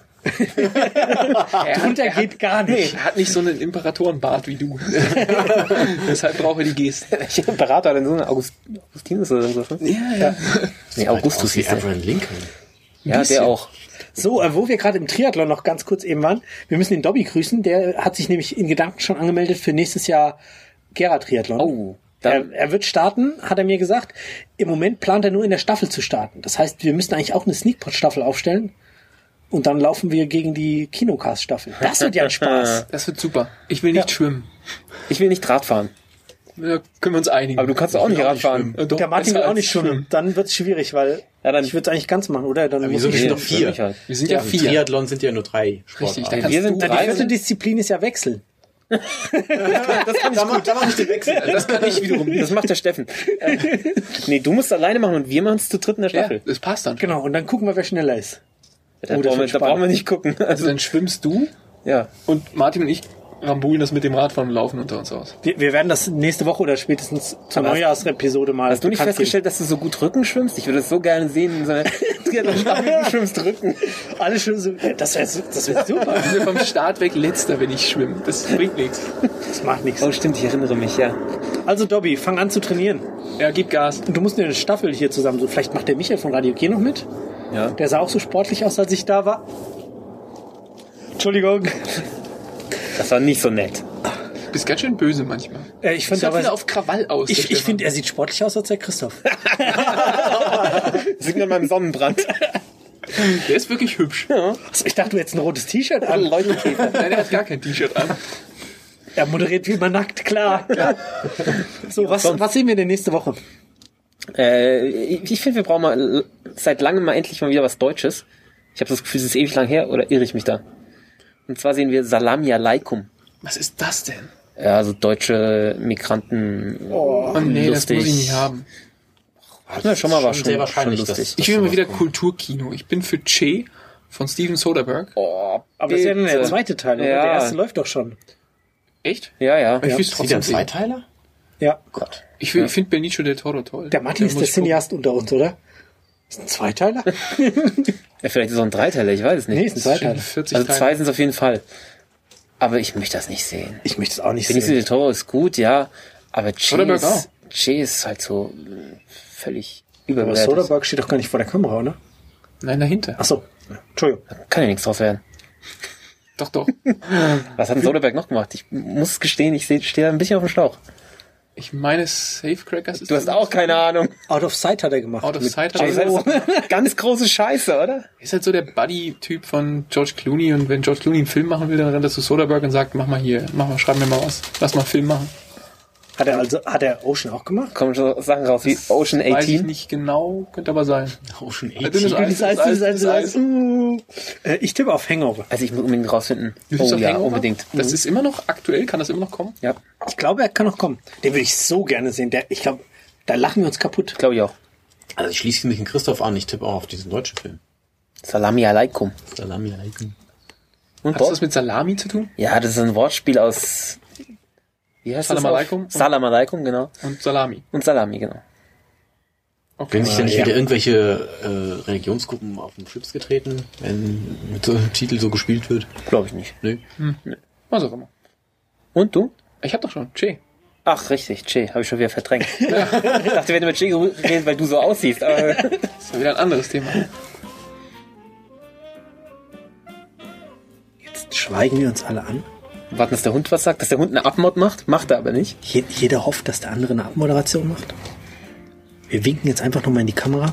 er, Drunter er, geht gar nicht. er hat nicht so einen Imperatorenbart wie du. Deshalb braucht er die Gesten. Welcher Imperator hat denn so eine August Augustinus oder so? Ne? Ja, ja. Nee, Augustus wie hieß der. Abraham Lincoln. Ja, bisschen. der auch. So, äh, wo wir gerade im Triathlon noch ganz kurz eben waren, wir müssen den Dobby grüßen. Der hat sich nämlich in Gedanken schon angemeldet für nächstes Jahr Gera-Triathlon. Oh, Er, dann, er wird starten, hat er mir gesagt. Im Moment plant er nur in der Staffel zu starten. Das heißt, wir müssen eigentlich auch eine Sneakpot-Staffel aufstellen. Und dann laufen wir gegen die Kinocast-Staffel. Das wird ja ein Spaß. Das wird super. Ich will nicht Ja. schwimmen. ich will nicht Rad fahren. Da können wir uns einigen. Aber du kannst auch nicht Rad fahren. Äh, doch, Der Martin besser will auch als nicht schwimmen. Dann wird's schwierig, weil Ja, dann- ich würde es eigentlich ganz machen, oder? Dann muss Wieso? Wir ich sind Nee, doch vier. ich halt. Wir sind ja Im vier. Triathlon sind ja nur drei Richtig, Sportarten. da kannst Wir sind du Na, die drei. vierte Disziplin ist ja Wechseln. Da mach, da mach ich den Wechsel. Das kann ich wiederum nicht. Das macht der Steffen. Äh, nee, du musst alleine machen und wir machen es zu dritt in der Ja, Staffel. das passt dann. Genau, und dann gucken wir, wer schneller ist. Da, Oh, das brauchen wir, wird da spannend. brauchen wir nicht gucken. Also Also, dann schwimmst du ja. und Martin und ich rambulen das mit dem Radfahren und laufen unter uns aus. Wir, wir werden das nächste Woche oder spätestens zur Aber hast- Neujahrsepisode mal Hast du nicht bekannt festgestellt, dass du so gut Rücken schwimmst? Ich würde das so gerne sehen in so einer Triathlon-Staffel, du schwimmst Rücken. geben. Alle schon so, das wäre das wär super. Ich bin vom Start weg letzter, wenn ich schwimme. Das bringt nichts. Das macht nichts. Oh, stimmt, ich erinnere mich, ja. Also Dobby, fang an zu trainieren. Ja, gib Gas. Und du musst eine Staffel hier zusammen, so vielleicht macht der Michael von Radio G noch mit. Ja. Der sah auch so sportlich aus, als ich da war. Entschuldigung. Das war nicht so nett. Du bist ganz schön böse manchmal. Äh, ich Sieht finde wieder aber, auf Krawall aus. der ich, ich Stefan. finde, er sieht sportlich aus als der Christoph. Sieht man beim Sonnenbrand. Der ist wirklich hübsch. Also ich dachte, du hättest ein rotes T-Shirt an. Leuchtkäfer. Nein, der hat gar kein T-Shirt an. Er moderiert wie immer nackt, klar. So, was, was sehen wir denn nächste Woche? Äh, ich ich finde, wir brauchen mal seit langem mal endlich mal wieder was Deutsches. Ich habe das Gefühl, es ist ewig lang her, oder irre ich mich da? Und zwar sehen wir Salami Aleikum. Was ist das denn? Ja, also deutsche Migranten. Oh, Oh nee, lustig. das muss ich nicht haben. Ja, schon mal war Schon schon, sehr wahrscheinlich, schon lustig. dass- Ich will mal wieder Kulturkino. Ich bin für Che von Steven Soderbergh. Oh, aber das ist ja nur der bitte. zweite Teil, oder? Ja. Der erste läuft doch schon. Echt? Ja, ja. Ich will es Ist trotzdem wieder ein sehen. Zweiteiler? Ja. Gott. Ich, will- ich finde Benicio del Toro toll. Der Martin ist muss der ich gucken. Cineast unter uns, oder? Ist ein Zweiteiler? Ja, vielleicht ist es auch ein Dreiteiler, ich weiß es nicht. Nee, ist ein Zweiteiler. vierzig Also Teile. zwei sind es auf jeden Fall. Aber ich möchte das nicht sehen. Ich möchte es auch nicht Benicio sehen. del Toro ist gut, ja. Aber Che Soderbergh auch. ist, Che ist halt so äh, völlig Aber überbewertet. Soderbergh steht doch gar nicht vor der Kamera, oder? Nein, dahinter. Achso. Entschuldigung. Kann ja nichts draus werden. Doch, doch. Was hat denn Soderbergh noch gemacht? Ich muss gestehen, ich seh- stehe ein bisschen auf dem Schlauch. Ich meine, Safecrackers ist Du hast auch keine Ahnung. Out of Sight hat er gemacht. Out of Mit Sight. Aber Aber das ist halt ganz große Scheiße, oder? ist halt so der Buddy-Typ von George Clooney. Und wenn George Clooney einen Film machen will, dann rennt er zu Soderbergh und sagt, mach mal hier, mach mal, schreib mir mal was. Lass mal einen Film machen. Hat er also, hat er Ocean auch gemacht? Kommen so Sachen raus wie Ocean Weiß ich achtzehn. nicht genau, könnte aber sein. Ocean Ja, dünnes achtzehn. Eis, Das heißt, das Eis, das heißt, das das Eis. heißt, uh, äh, ich tippe auf Hangover. Also ich muss unbedingt rausfinden. Du bist Oh auf ja, Hangover? unbedingt. Das ist immer noch aktuell, kann das immer noch kommen? Ja, Ich glaube, er kann noch kommen. Den würde ich so gerne sehen. Der, ich glaube, da lachen wir uns kaputt. glaube ich auch. Also ich schließe mich in Christoph an, ich tippe auch auf diesen deutschen Film. Salami Aleikum. Salami alaikum. Und Hat das Bob? was mit Salami zu tun? Ja, das ist ein Wortspiel aus... Wie heißt Salam das? auf- Aleikum? Salam Aleikum, genau. Und Salami. Und Salami, genau. Okay. Wenn sich denn nicht ja. wieder irgendwelche äh, Religionsgruppen auf den Schlips getreten, wenn mit so einem Titel so gespielt wird? Glaube ich nicht. Nö. Was auch immer. Und du? Ich hab doch schon. Che. Ach, richtig, Che, habe ich schon wieder verdrängt. Ich dachte, wir hätten über Che geredet, weil du so aussiehst. Aber Das ist ja wieder ein anderes Thema. Jetzt schweigen wir uns alle an. Warten, dass der Hund was sagt, dass der Hund eine Abmod macht, macht er aber nicht. Je, jeder hofft, dass der andere eine Abmoderation macht. Wir winken jetzt einfach nochmal in die Kamera.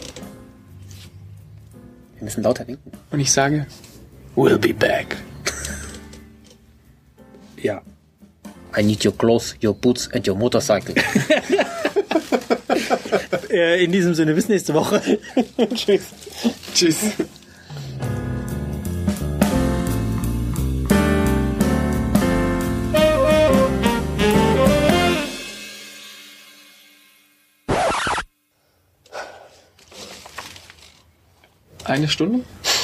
Wir müssen lauter winken. Und ich sage, We'll be back. Ja. I need your clothes, your boots and your motorcycle. Äh, in diesem Sinne, bis nächste Woche. Tschüss. tschüss. Eine Stunde?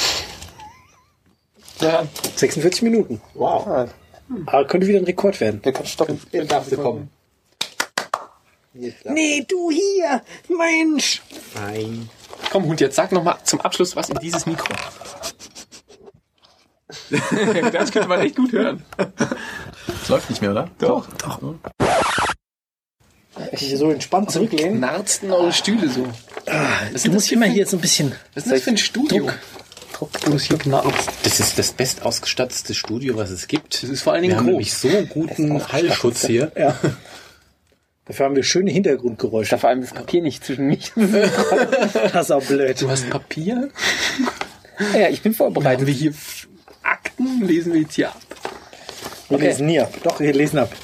Ja. sechsundvierzig Minuten. Wow. Aber könnte wieder ein Rekord werden. Wir können stoppen. Jetzt darfst du kommen. Nee, du hier! Mensch! Nein. Komm, Hund, jetzt sag noch mal zum Abschluss was in dieses Mikro. Das könnte man echt gut hören. Das läuft nicht mehr, oder? Doch. Doch. Ich so entspannt zurücklehnen. Knarzten eure Stühle so. Du musst immer hier so ein bisschen... Was ist das für ein Studio? Druck, Wo es hier knarzt. Das ist das bestausgestattete Studio, was es gibt. Das ist vor allen Dingen Wir haben groß. nämlich so einen guten Hallschutz hier. Ja. Dafür haben wir schöne Hintergrundgeräusche. Da vor allem das Papier nicht zwischen mich. Das ist auch blöd. Du hast Papier? Ja, ich bin vorbereitet. Haben wir hier Akten? Lesen wir jetzt hier ab. Wir lesen nie ab. Doch, wir lesen ab.